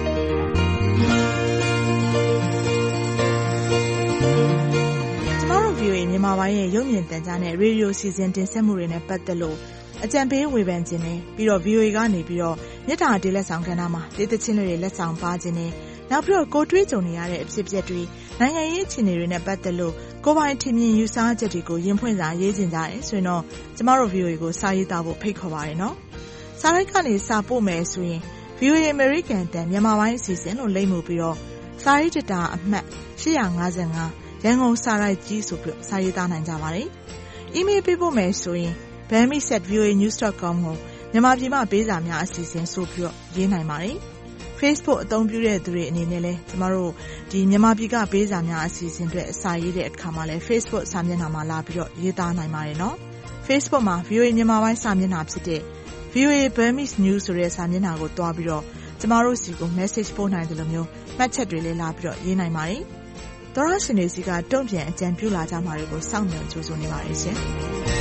ဗီအိုအေ မြန်မာပိုင်းရဲ့ရုပ်မြင်သံကြားနဲ့ရေဒီယိုစီစဉ်တင်ဆက်မှုတွေနဲ့ပတ်သက်လို့အကြံပေးဝေဖန်ခြင်းနဲ့ပြီးတော့ ဗီအိုအေ ကနေပြီးတော့မြစ်တာတေးလက်ဆောင်ကဏ္ဍမှာတေးသချင်းတွေလက်ဆောင်ပါခြင်းနဲ့နောက်ပြီးတော့ကိုတွေးကြုံနေရတဲ့အဖြစ်အပျက်တွေနိုင်ငံရေးအခြေအနေတွေနဲ့ပတ်သက်လို့ကိုပိုင်ထင်မြင်ယူဆချက်တွေကိုရင်ဖွင့်စာရေးခြင်းကြတယ်ဆိုရင်တော့ကျမတို့ ဗီအိုအေ ကိုစာရေးသားဖို့ဖိတ်ခေါ်ပါတယ်နော်စာရိုက်ကနေစာပို့မယ်ဆိုရင် ဗီအိုအေ American တန်မြန်မာပိုင်းအစီအစဉ်လို့လိမ့်မှုပြီးတော့စာရေးတတာအမှတ်ရှစ်၅၅ရန်ကုန်စာရိုက်ကြီးဆိုပြီးစာရေးသားနိုင်ကြပါတယ်။ email ပေးဖို့မယ်ဆိုရင် bami at v o a news dot com ကိုမြန်မာပြည်မှာပေးစာများအစီအစဉ်ဆိုပြီးတော့ရေးနိုင်ပါတယ်။ Facebook အသုံးပြုတဲ့သူတွေအနေနဲ့လည်းကျမတို့ဒီမြန်မာပြည်ကပေးစာများအစီအစဉ်တွေအစာရေးတဲ့အခါမှာလည်း Facebook စာမျက်နှာမှာလာပြီးတော့ရေးသားနိုင်ပါတယ်နော်။ Facebook မှာ ဗီအိုအေ မြန်မာပိုင်းစာမျက်နှာဖြစ်တဲ့ ဗီအိုအေ Burmese News ဆိုတဲ့စာမျက်နှာကိုတွားပြီးတော့ကျမတို့စီကို message ပို့နိုင်တယ်လို့မျိုးမှတ်ချက်တွေလည်းလာပြီးတော့ရေးနိုင်ပါတယ်။သောရရှင်တွေစီကတုံ့ပြန်အကြံပြုလာကြမှာတွေကိုစောင့်မျှော်ကြိုဆိုနေပါတယ်ရှင်။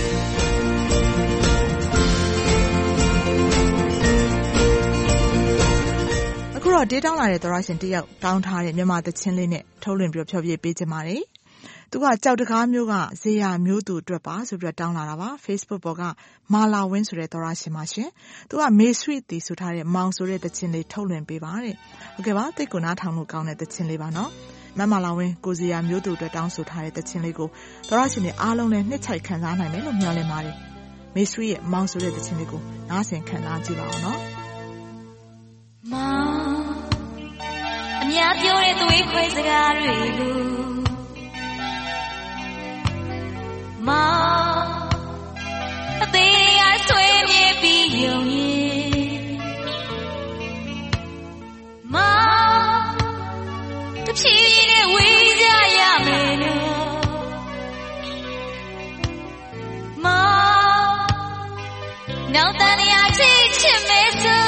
အခုတော့ဒေးတောင်းလာတဲ့သောရရှင်တယောက်တောင်းထားတဲ့မြန်မာသချင်းလေးနဲ့ထုတ်လွှင့်ပြီးဖျော်ဖြေပေးကြပါမယ်။သူကကြောက်တကားမျိုးကဇေယျမျိုးသူအတွက်ပါဆိုပြီးတောင်းလာတာပါ Facebook ပေါ်ကမာလာဝင်းဆိုတဲ့သောရရှင်ပါရှင်သူကမေဆွီတီဆိုထားတဲ့မောင်ဆိုတဲ့သချင်းလေးထုတ်လွှင့်ပေးပါတဲ့ဟုတ်ကဲ့ပါတိတ်ကိုနားထောင်လို့ကောင်းတဲ့သချင်းလေးပါနော်မမလာဝင်းကိုဇေယျမျိုးသူအတွက်တောင်းဆိုထားတဲ့သချင်းလေးကိုသောရရှင်တွေအားလုံးလည်းနှစ်ချိုက်ခံစားနိုင်မယ်လို့မျှော်လင့်ပါတယ်မေဆွီရဲ့မောင်ဆိုတဲ့သချင်းလေးကိုနားဆင်ခံစားကြည့်ပါဦးနော်မောင်အများပြောတဲ့သွေးခွဲစကားတွေကိုမောင်အသေးရဆွေးမြေပြီးယုံရင်မောင်တဖြည်းဖြည်းနဲ့ဝေးကြရမယ်လို့မောင်နောက်တန်ရာချစ်ချစ်မယ်ဆို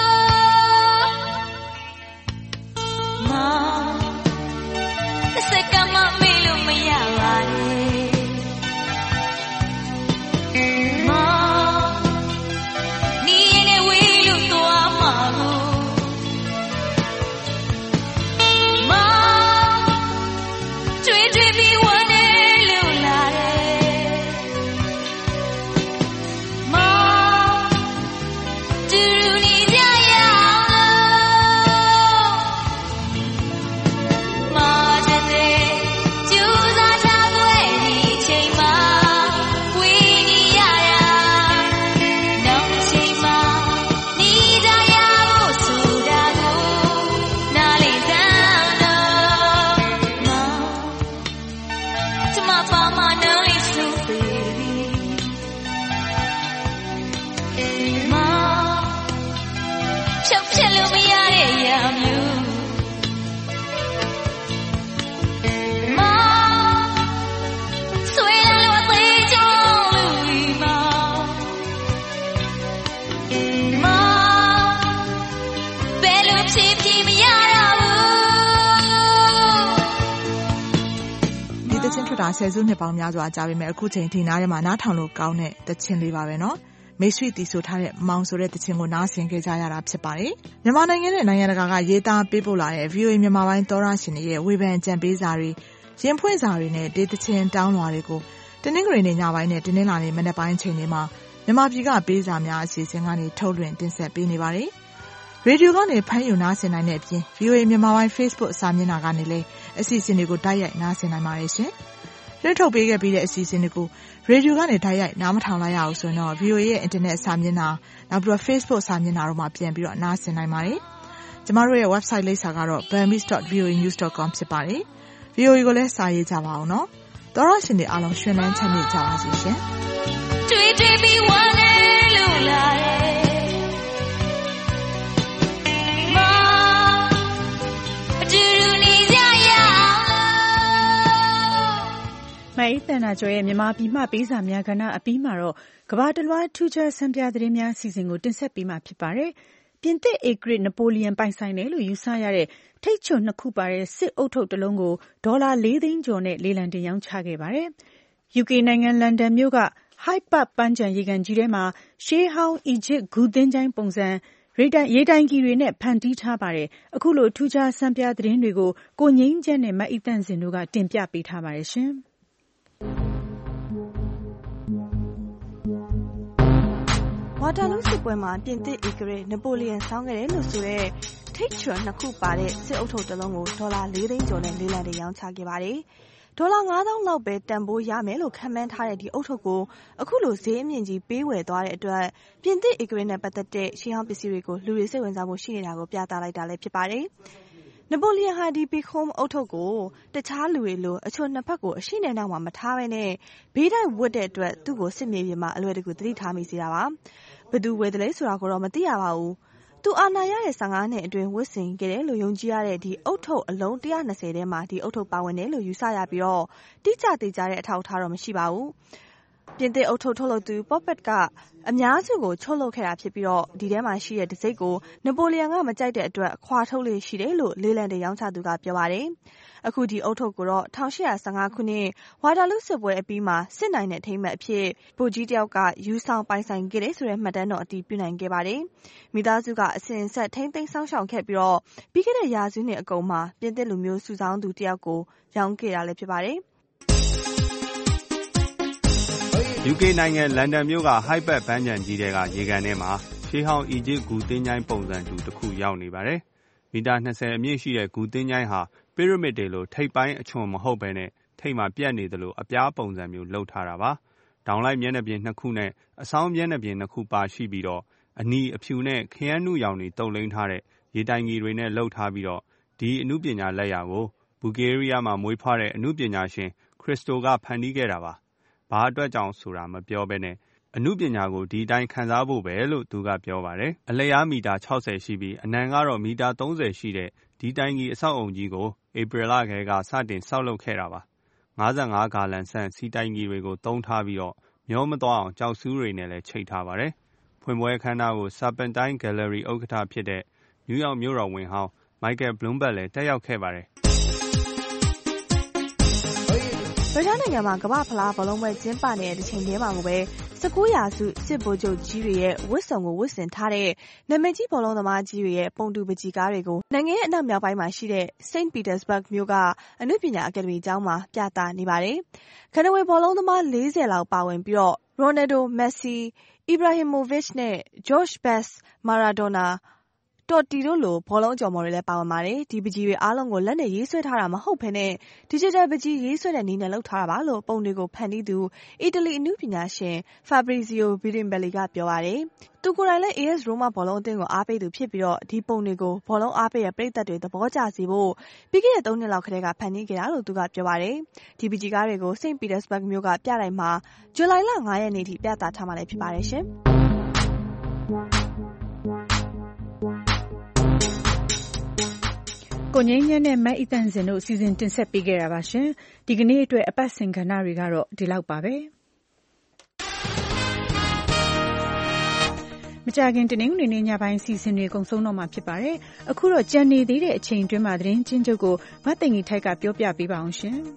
မောင်တစ်စက္ကန့်မှမေ့လို့မရပါနဲ့ဆယ်စုနှစ်ပေါင်းများစွာကြာပြီမဲ့အခုချိန်ထိနားထဲမှာနားထောင်လို့ကောင်းတဲ့သချင်းလေးပါပဲเนาะမေဆွီတီဆိုထားတဲ့မောင်ဆိုတဲ့သချင်းကိုနားဆင်ကြကြရတာဖြစ်ပါတယ်မြန်မာနိုင်ငံနဲ့နိုင်ငံတကာကရေးသားပေးပို့လာတဲ့ ဗီအိုအေ မြန်မာပိုင်းသောရရှင်တွေရဲ့ဝေဖန်ကြံပေးစာတွေရင်ဖွင့်စာတွေနဲ့ဒေသချင်းတောင်းလွှာတွေကိုတင်းနှင်းကလေးနဲ့ညပိုင်းနဲ့တင်းနှင်းလာနေမနေ့ပိုင်းချိန်တွေမှာမြန်မာပြည်ကပေးစာများအစီအစဉ်ကနေထုတ်လွှင့်တင်ဆက်ပေးနေပါတယ်ရေဒီယိုကနေဖမ်းယူနားဆင်နိုင်တဲ့အပြင် ဗီအိုအေ မြန်မာပိုင်း Facebook စာမျက်နှာကနေလည်းအစီအစဉ်တွေကိုတိုက်ရိုက်နားဆင်နိုင်ပါတယ်ရှင်လွှင့်ထုတ်ပေးခဲ့ပြီးတဲ့အစီအစဉ်တွေကိုရေဒီယိုကနေတိုက်ရိုက်နားမထောင်လိုက်ရအောင်ဆိုတော့ ဗီအိုအေ ရဲ့ Internet စာမျက်နှာနောက်ပြီးတော့ Facebook စာမျက်နှာတို့မှာပြန်ပြီးတော့နားဆင်နိုင်ပါတယ်။ကျမတို့ရဲ့ website လိပ်စာကတော့ burmese dot v o a news dot com ဖြစ်ပါတယ်။ ဗီအိုအေ ကိုလည်းစာရေးကြပါအောင်နော်။သောရရှင်တွေအားလုံးရှင်လန်းချမ်းမြေ့ကြပါစေရှင်။တွေ့တွေ့ပြီးဝမ်းနေလို့လာမအေးသန္တာကျော်ရဲ့မြန်မာပြည်မှပေးစာများကဏ္ဍအပြီးမှာတော့ကမ္ဘာတလွှားထူးခြားဆန်းပြသတင်းများအစီအစဉ်ကိုတင်ဆက်ပေးမှာဖြစ်ပါတယ်။ပြင်သစ်ဧကရာဇ်နပိုလီယံပိုင်ဆိုင်တယ်လို့ယူဆရတဲ့ထိပ်ချွန်နှစ်ခုပါတဲ့စစ်အုတ်ထုပ်တစ်လုံးကိုဒေါ်လာလေးသိန်းကျော်နဲ့လေလံတင်ရောင်းချခဲ့ပါတယ်။ ယူကေနိုင်ငံလန်ဒန်မြို့က Hyde Park ပန်းခြံရေကန်ကြီးထဲမှာရှေးဟောင်းအီဂျစ်ဂူသင်္ချိုင်းပုံစံရေတိုင်ကီတွေနဲ့ဖန်တီးထားပါတယ်။အခုလိုထူးခြားဆန်းပြသတင်းတွေကိုကိုငိမ့်ကျန်းနဲ့မအိသန့်စင်တို့ကတင်ပြပေးထားပါတယ်ရှင်။ဝါတာလူးစစ်ပွဲမှာပြင်သစ်ဧကရာဇ်နပိုလီယံဆောင်းခဲ့တယ်လို့ဆိုတဲ့ထိပ်ချွန်နှစ်ခုပါတဲ့စစ်အုတ်ထုပ်တစ်လုံးကိုဒေါ်လာလေးသိန်းကျော်နဲ့လေလံတင်ရောင်းချခဲ့ပါတယ်။ဒေါ်လာငါးသောင်းလောက်ပဲတန်ဖိုးရမယ်လို့ခန့်မှန်းထားတဲ့ဒီအုတ်ထုပ်ကိုအခုလိုဈေးအမြင့်ကြီးပေးဝယ်သွားတဲ့အတွက်ပြင်သစ်ဧကရာဇ်နဲ့ပတ်သက်တဲ့ရှေးဟောင်းပစ္စည်းတွေကိုလူတွေစိတ်ဝင်စားမှုရှိနေတာကိုပြသလိုက်တာလည်းဖြစ်ပါတယ်။နပိုလီယံဟာဒီပီခုံးအုတ်ထုပ်ကိုတခြားလူတွေလိုအချို့နှစ်ဖက်ကိုအရှိနေနောက်မှာမထားဘဲနဲ့ဘေးတိုက်ဝတ်တဲ့အတွက်သူ့ကိုစစ်မြေပြင်မှာအလွယ်တကူသတိထားမိစေတာပါ။ဘယ်သူဝယ်တယ်လဲဆိုတာကိုတော့မသိရပါဘူး။သူအာဏာရတဲ့ဆယ့်ငါးနှစ်အတွင်းဝတ်ဆင်ခဲ့တယ်လို့ယုံကြည်ရတဲ့ဒီအုတ်ထုပ်အလုံးတစ်ရာနှစ်ဆယ်ထဲမှာဒီအုတ်ထုပ်ပါဝင်တယ်လို့ယူဆရပြီးတော့တိကျသေးကြတဲ့အထောက်အထားတော့မရှိပါဘူး။ပြင်သစ်အုတ်ထုတ်ထုတ်လုပ်သူ Poppet ကအများစုကိုချုပ်လုပ်ခဲ့တာဖြစ်ပြီးတော့ဒီထဲမှာရှိတဲ့တစိမ့်ကိုနပိုလီယံကမကြိုက်တဲ့အတွက်ခွာထုတ်လေးရှိတယ်လို့လေးလံတဲ့ရောင်းချသူကပြောပါတယ်။အခုဒီအုတ်ထုတ်ကိုတော့၁၈၁၅ခုနှစ်ဝါတာလူစစ်ပွဲအပြီးမှာစစ်နိုင်တဲ့အထိမ်းအမှတ်အဖြစ်ဗိုလ်ကြီးတယောက်ကယူဆောင်ပိုင်ဆိုင်ခဲ့တယ်ဆိုတဲ့မှတ်တမ်းတော်အတည်ပြုနိုင်ခဲ့ပါတယ်။မိသားစုကအစဉ်အဆက်ထိန်းသိမ်းဆောင်ရှောက်ခဲ့ပြီးတော့ပြီးခဲ့တဲ့ရာစုနှစ်အကုန်မှာပြင်သစ်လူမျိုးစုဆောင်းသူတယောက်ကိုရောင်းခဲ့တာလည်းဖြစ်ပါတယ်။ယူကေနိုင်ငံလန်ဒန်မြို့က Hyde ဘန်းခြံကြီးထဲကရေကန်ထဲမှာရှေးဟောင်းအီဂျစ်ဂူသင်္ချိုင်းပုံစံတူတစ်ခုရောက်နေပါတယ်။မီတာ၂၀အမြင့်ရှိတဲ့ဂူသင်္ချိုင်းဟာပီရမစ်တွေလိုထိပ်ပိုင်းအချွန်မဟုတ်ဘဲနဲ့ထိပ်မှာပြတ်နေသလိုအပြားပုံစံမျိုးလုပ်ထားတာပါ။ဒေါင်လိုက်မျက်နှာပြင်နှစ်ခုနဲ့အဆောင်းမျက်နှာပြင်နှစ်ခုပါရှိပြီးတော့အနီအဖြူနဲ့ခရမ်းနုရောင်တွေတုပ်လိမ်းထားတဲ့ရေတိုင်ကြီးတွေနဲ့လှုပ်ထားပြီးတော့ဒီအမှုပညာလက်ရာကိုဘူဂေးရီးယားမှာမွေးဖွားတဲ့အမှုပညာရှင်ခရစ္စတိုကဖန်တီးခဲ့တာပါ။ဘာအတွက်ကြောင့်ဆိုတာမပြောဘဲနဲ့အမှုပညာကိုဒီတိုင်းခံစားဖို့ပဲလို့သူကပြောပါတယ်။အလျားမီတာ၆၀ရှိပြီးအနံကတော့မီတာ၃၀ရှိတဲ့ဒီတိုင်ကြီးအဆောက်အုံကြီးကိုဧပြီလကကစတင်ဆောက်လုပ်ခဲ့တာပါ။၅၅ဂါလန်ဆန့်စီတိုင်ကြီးတွေကိုတုံးထားပြီးတော့မျောမသွားအောင်ကြောက်ဆူးတွေနဲ့လည်းချိတ်ထားပါတယ်။ဖွင့်ပွဲအခမ်းအနားကို Serpentine Gallery ဥက္ကဋ္ဌဖြစ်တဲ့နယူးယောက်မြို့တော်ဝန်ဟောင်း Michael Bloomberg လည်းတက်ရောက်ခဲ့ပါတယ်။ရုရှားနိုင်ငံမှာကမ္ဘာ့ဖလားဘောလုံးပွဲကျင်းပနေတဲ့တစ်ချိန်တည်းမှာကိုပဲ၁၉ရာစုစစ်ဗိုလ်ချုပ်ကြီးတွေရဲ့ဝတ်စုံကိုဝတ်ဆင်ထားတဲ့နာမည်ကြီးဘောလုံးသမားကြီးတွေရဲ့ပုံတူပကြီးကားတွေကိုနိုင်ငံရဲ့အနောက်မြောက်ပိုင်းမှာရှိတဲ့ Saint Petersburg မြို့ကအနုပညာအကယ်ဒမီကျောင်းမှာပြသနေပါတယ်။ခန္ဓာဝင်ဘောလုံးသမား၄၀လောက်ပါဝင်ပြီးတော့ Ronaldo, Messi, Ibrahimovic နဲ့ George Best, Maradonaတော်တီတို့လိုဘောလုံးကြော်မော်တွေလည်းပါဝင်ပါတယ်။ဒီပကြီးတွေအားလုံးကိုလက်နဲ့ရေးဆွဲထားတာမဟုတ်ဘဲနဲ့ digital ပကြီးရေးဆွဲတဲ့နည်းနဲ့လုပ်ထားတာပါလို့ပုံတွေကိုဖန်တီးသူအီတလီအနုပညာရှင် Fabrizio Birinbelli ကပြောပါတယ်။သူကိုယ်တိုင်လည်း အေအက်စ် Roma ဘောလုံးအသင်းကိုအားပေးသူဖြစ်ပြီးတော့ဒီပုံတွေကိုဘောလုံးအားပေးတဲ့ပရိသတ်တွေသဘောကျစေဖို့ပြီးခဲ့တဲ့သုံးနှစ်လောက်ကတည်းကဖန်တီးခဲ့တာလို့သူကပြောပါတယ်။ဒီပကြီးကားတွေကို Saint Petersburg မြို့ကပြတိုင်မှာဇူလိုင်လ၅ရက်နေ့ထိပြသထားမှာလည်းဖြစ်ပါတယ်ရှင်။ကိုငြိမ်းချမ်းနဲ့မတ်အီသန်စင်တို့စီစဉ်တင်ဆက်ပေးခဲ့တာပါရှင်။ဒီကနေ့အတွက်အပတ်စဉ်ကဏ္ဍတွေကတော့ဒီလောက်ပါပဲ။မကြာခင်တနင်္ဂနွေနေ့ညပိုင်းစီစဉ်တွေကုန်ဆုံးတော့မှာဖြစ်ပါတယ်။အခုတော့ကြံနေသေးတဲ့အချိန်အတွင်းမှာသတင်းချင်းချုပ်ကိုမတ်သိင်္ဂီထိုက်ကပြောပြပေးပါအောင်ရှင်။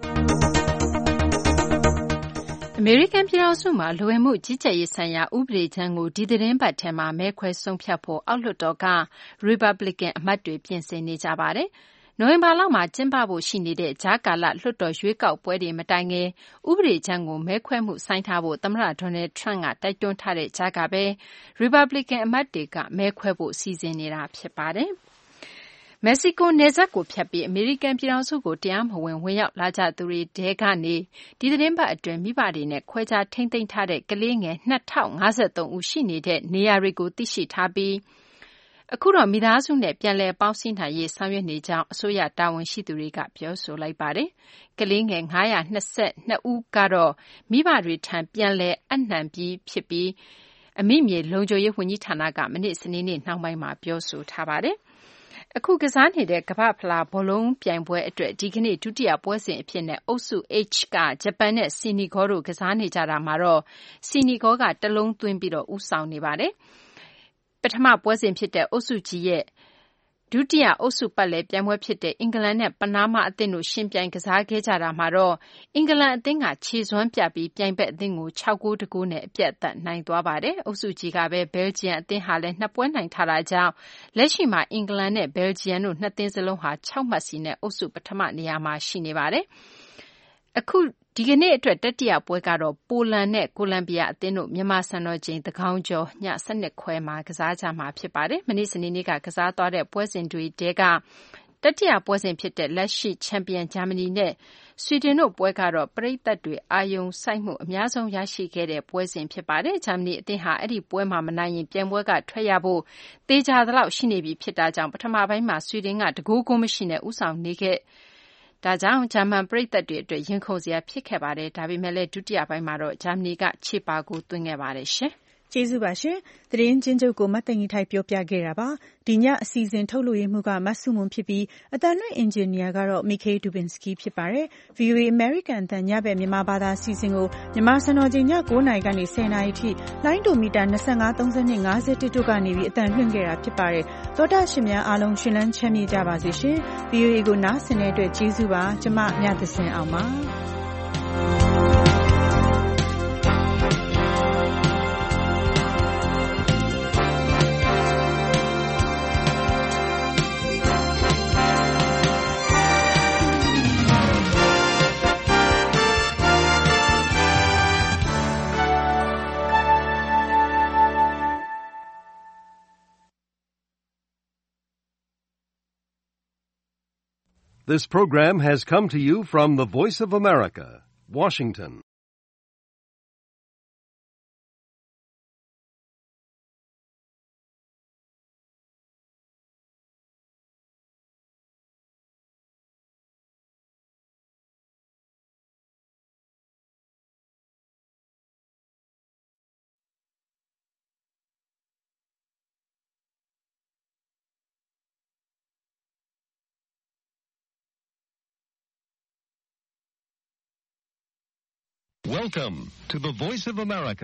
အမေရိကန်ပြည်ထောင်စုမှာလူဝင်မှုကြီးကြပ်ရေးဆိုင်ရာဥပဒေကြမ်းကိုဒီသီတင်းပတ်ထဲမှာမဲခွဲဆုံးဖြတ်ဖို့အောက်လွှတ်တော်က Republican အမတ်တွေပြင်ဆင်နေကြပါတယ်။နိုဝင်ဘာလမှာကျင်းပဖို့ရှိနေတဲ့ကြားကာလလွှတ်တော်ရွေးကောက်ပွဲတွေမတိုင်ခင်ဥပဒေကြမ်းကိုမဲခွဲမှုဆိုင်းထားဖို့သမ္မတ Donald Trump ကတိုက်တွန်းထားတဲ့ကြားကပဲ Republican အမတ်တွေကမဲခွဲဖို့စီစဉ်နေတာဖြစ်ပါတယ်။မက္ကဆီကိုနယ်စပ်ကိုဖြတ်ပြီးအမေရိကန်ပြည်ထောင်စုကိုတရားမဝင်ဝင်ရောက်လာကြသူတွေထဲကနေဒီသီတင်းပတ်အတွင်းမိဘတွေနဲ့ခွဲခြားထိန်းသိမ်းထားတဲ့ကလေးငယ်၂၀၅၃ဦးရှိနေတဲ့နေရာတွေကိုသိရှိထားပြီးအခုတော့မိသားစုနဲ့ပြန်လည်ပေါင်းစည်းနိုင်ရေးဆောင်ရွက်နေကြောင်းအစိုးရတာဝန်ရှိသူတွေကပြောဆိုလိုက်ပါတယ်။ကလေးငယ်၅၂၂ဦးကတော့မိဘတွေထံပြန်လည်အပ်နှံပြီးဖြစ်ပြီးအမိမြေလုံခြုံရေးဝန်ကြီးဌာနကမနေ့စနေနေ့နှောင်းပိုင်းမှာပြောဆိုထားပါတယ်။အခုကစားနေတဲ့ကမ္ဘာ့ဖလားဘောလုံးပြိုင်ပွဲအတွက်ဒီကနေ့ဒုတိယပွဲစဉ်အဖြစ်နဲ့အုပ်စု H ကဂျပန်နဲ့ဆီနီဂေါတို့ကစားနေကြတာမှာတော့ဆီနီဂေါကတလုံးသွင်းပြီးတော့ဦးဆောင်နေပါတယ်။ပထမပွဲစဉ်ဖြစ်တဲ့အုပ်စု G ရဲ့ဒုတိယအုပ်စုပတ်လည်ပြိုင်ပွဲဖြစ်တဲ့အင်္ဂလန်နဲ့ပနားမားအသင်းတို့ရှင်ပြိုင်ကစားခဲ့ကြတာမှာတော့အင်္ဂလန်အသင်းကခြေစွမ်းပြပြီးပြိုင်ဘက်အသင်းကို၆ဂိုးတဂိုးနဲ့အပြတ်အသတ်နိုင်သွားပါတယ်။အုပ်စု G ကပဲဘယ်လ်ဂျီယံအသင်းဟာလည်းနှစ်ပွဲနိုင်ထားတာကြောင့်လက်ရှိမှာအင်္ဂလန်နဲ့ဘယ်လ်ဂျီယံတို့နှစ်သင်းစလုံးဟာ၆မှတ်စီနဲ့အုပ်စုပထမနေရာမှာရှိနေပါတယ်။အခုဒီကနေ့အတွက်တတိယပွဲကတော့ပိုလန်နဲ့ကိုလံဘီယာအသင်းတို့မြန်မာစံတော်ချိန်သန်းခေါင်ကျော်ည၁၂ခွဲမှာကစားကြမှာဖြစ်ပါတယ်။မနေ့စနေနေ့ကကစားသွားတဲ့ပွဲစဉ်တွေထဲကတတိယပွဲစဉ်ဖြစ်တဲ့လက်ရှိချန်ပီယံဂျာမနီနဲ့ဆွီဒင်တို့ပွဲကတော့ပရိသတ်တွေအာရုံစိုက်မှုအများဆုံးရရှိခဲ့တဲ့ပွဲစဉ်ဖြစ်ပါတယ်။ဂျာမနီအသင်းဟာအဲ့ဒီပွဲမှာမနိုင်ရင်ပြိုင်ပွဲကထွက်ရဖို့သေချာသလောက်ရှိနေပြီဖြစ်တာကြောင့်ပထမပိုင်းမှာဆွီဒင်ကတဂိုးကိုမရှိနဲ့ဦးဆောင်နေခဲ့ဒါကြောင့်ဂျာမန်ပရိသတ်တွေအတွက်ရင်ခုန်စရာဖြစ်ခဲ့ပါတယ်။ဒါပေမဲ့လည်းဒုတိယပိုင်းမှာတော့ဂျာမနီကခြေပါကိုသွင်းခဲ့ပါတယ်ရှင်။ကျေးဇူးပါရှင်။သတင်းချင်းချုပ်ကိုမသိင်္ဂီထိုက်ပြောပြခဲ့တာပါ။ဒီညအစီအစဉ်ထုတ်လွှင့်မှုကမဆုမွန်ဖြစ်ပြီးအသံလွှင့်အင်ဂျင်နီယာကတော့ Mikhail Dubinsky ဖြစ်ပါတယ်။ ဗွီအိုအေ American အသံညဘက်မြန်မာဘာသာအစီအစဉ်ကိုမြန်မာစံတော်ချိန်ည၉နာရီကနေ၁၀နာရီထိလိုင်းဒိုမီတာ၂၅၊၃၂၊၅၁တို့ကနေပြီးအသံလွှင့်ခဲ့တာဖြစ်ပါတယ်။သောတာရှင်များအားလုံးရှင်လန်းချမ်းမြေ့ကြပါစေရှင်။ ဗွီအိုအေကိုနားဆင်တဲ့အတွက်ကျေးဇူးပါ။ကျမမြသဇင်အောင်ပါ။ This program has come to you from the Voice of America, Washington. Welcome to the Voice of America.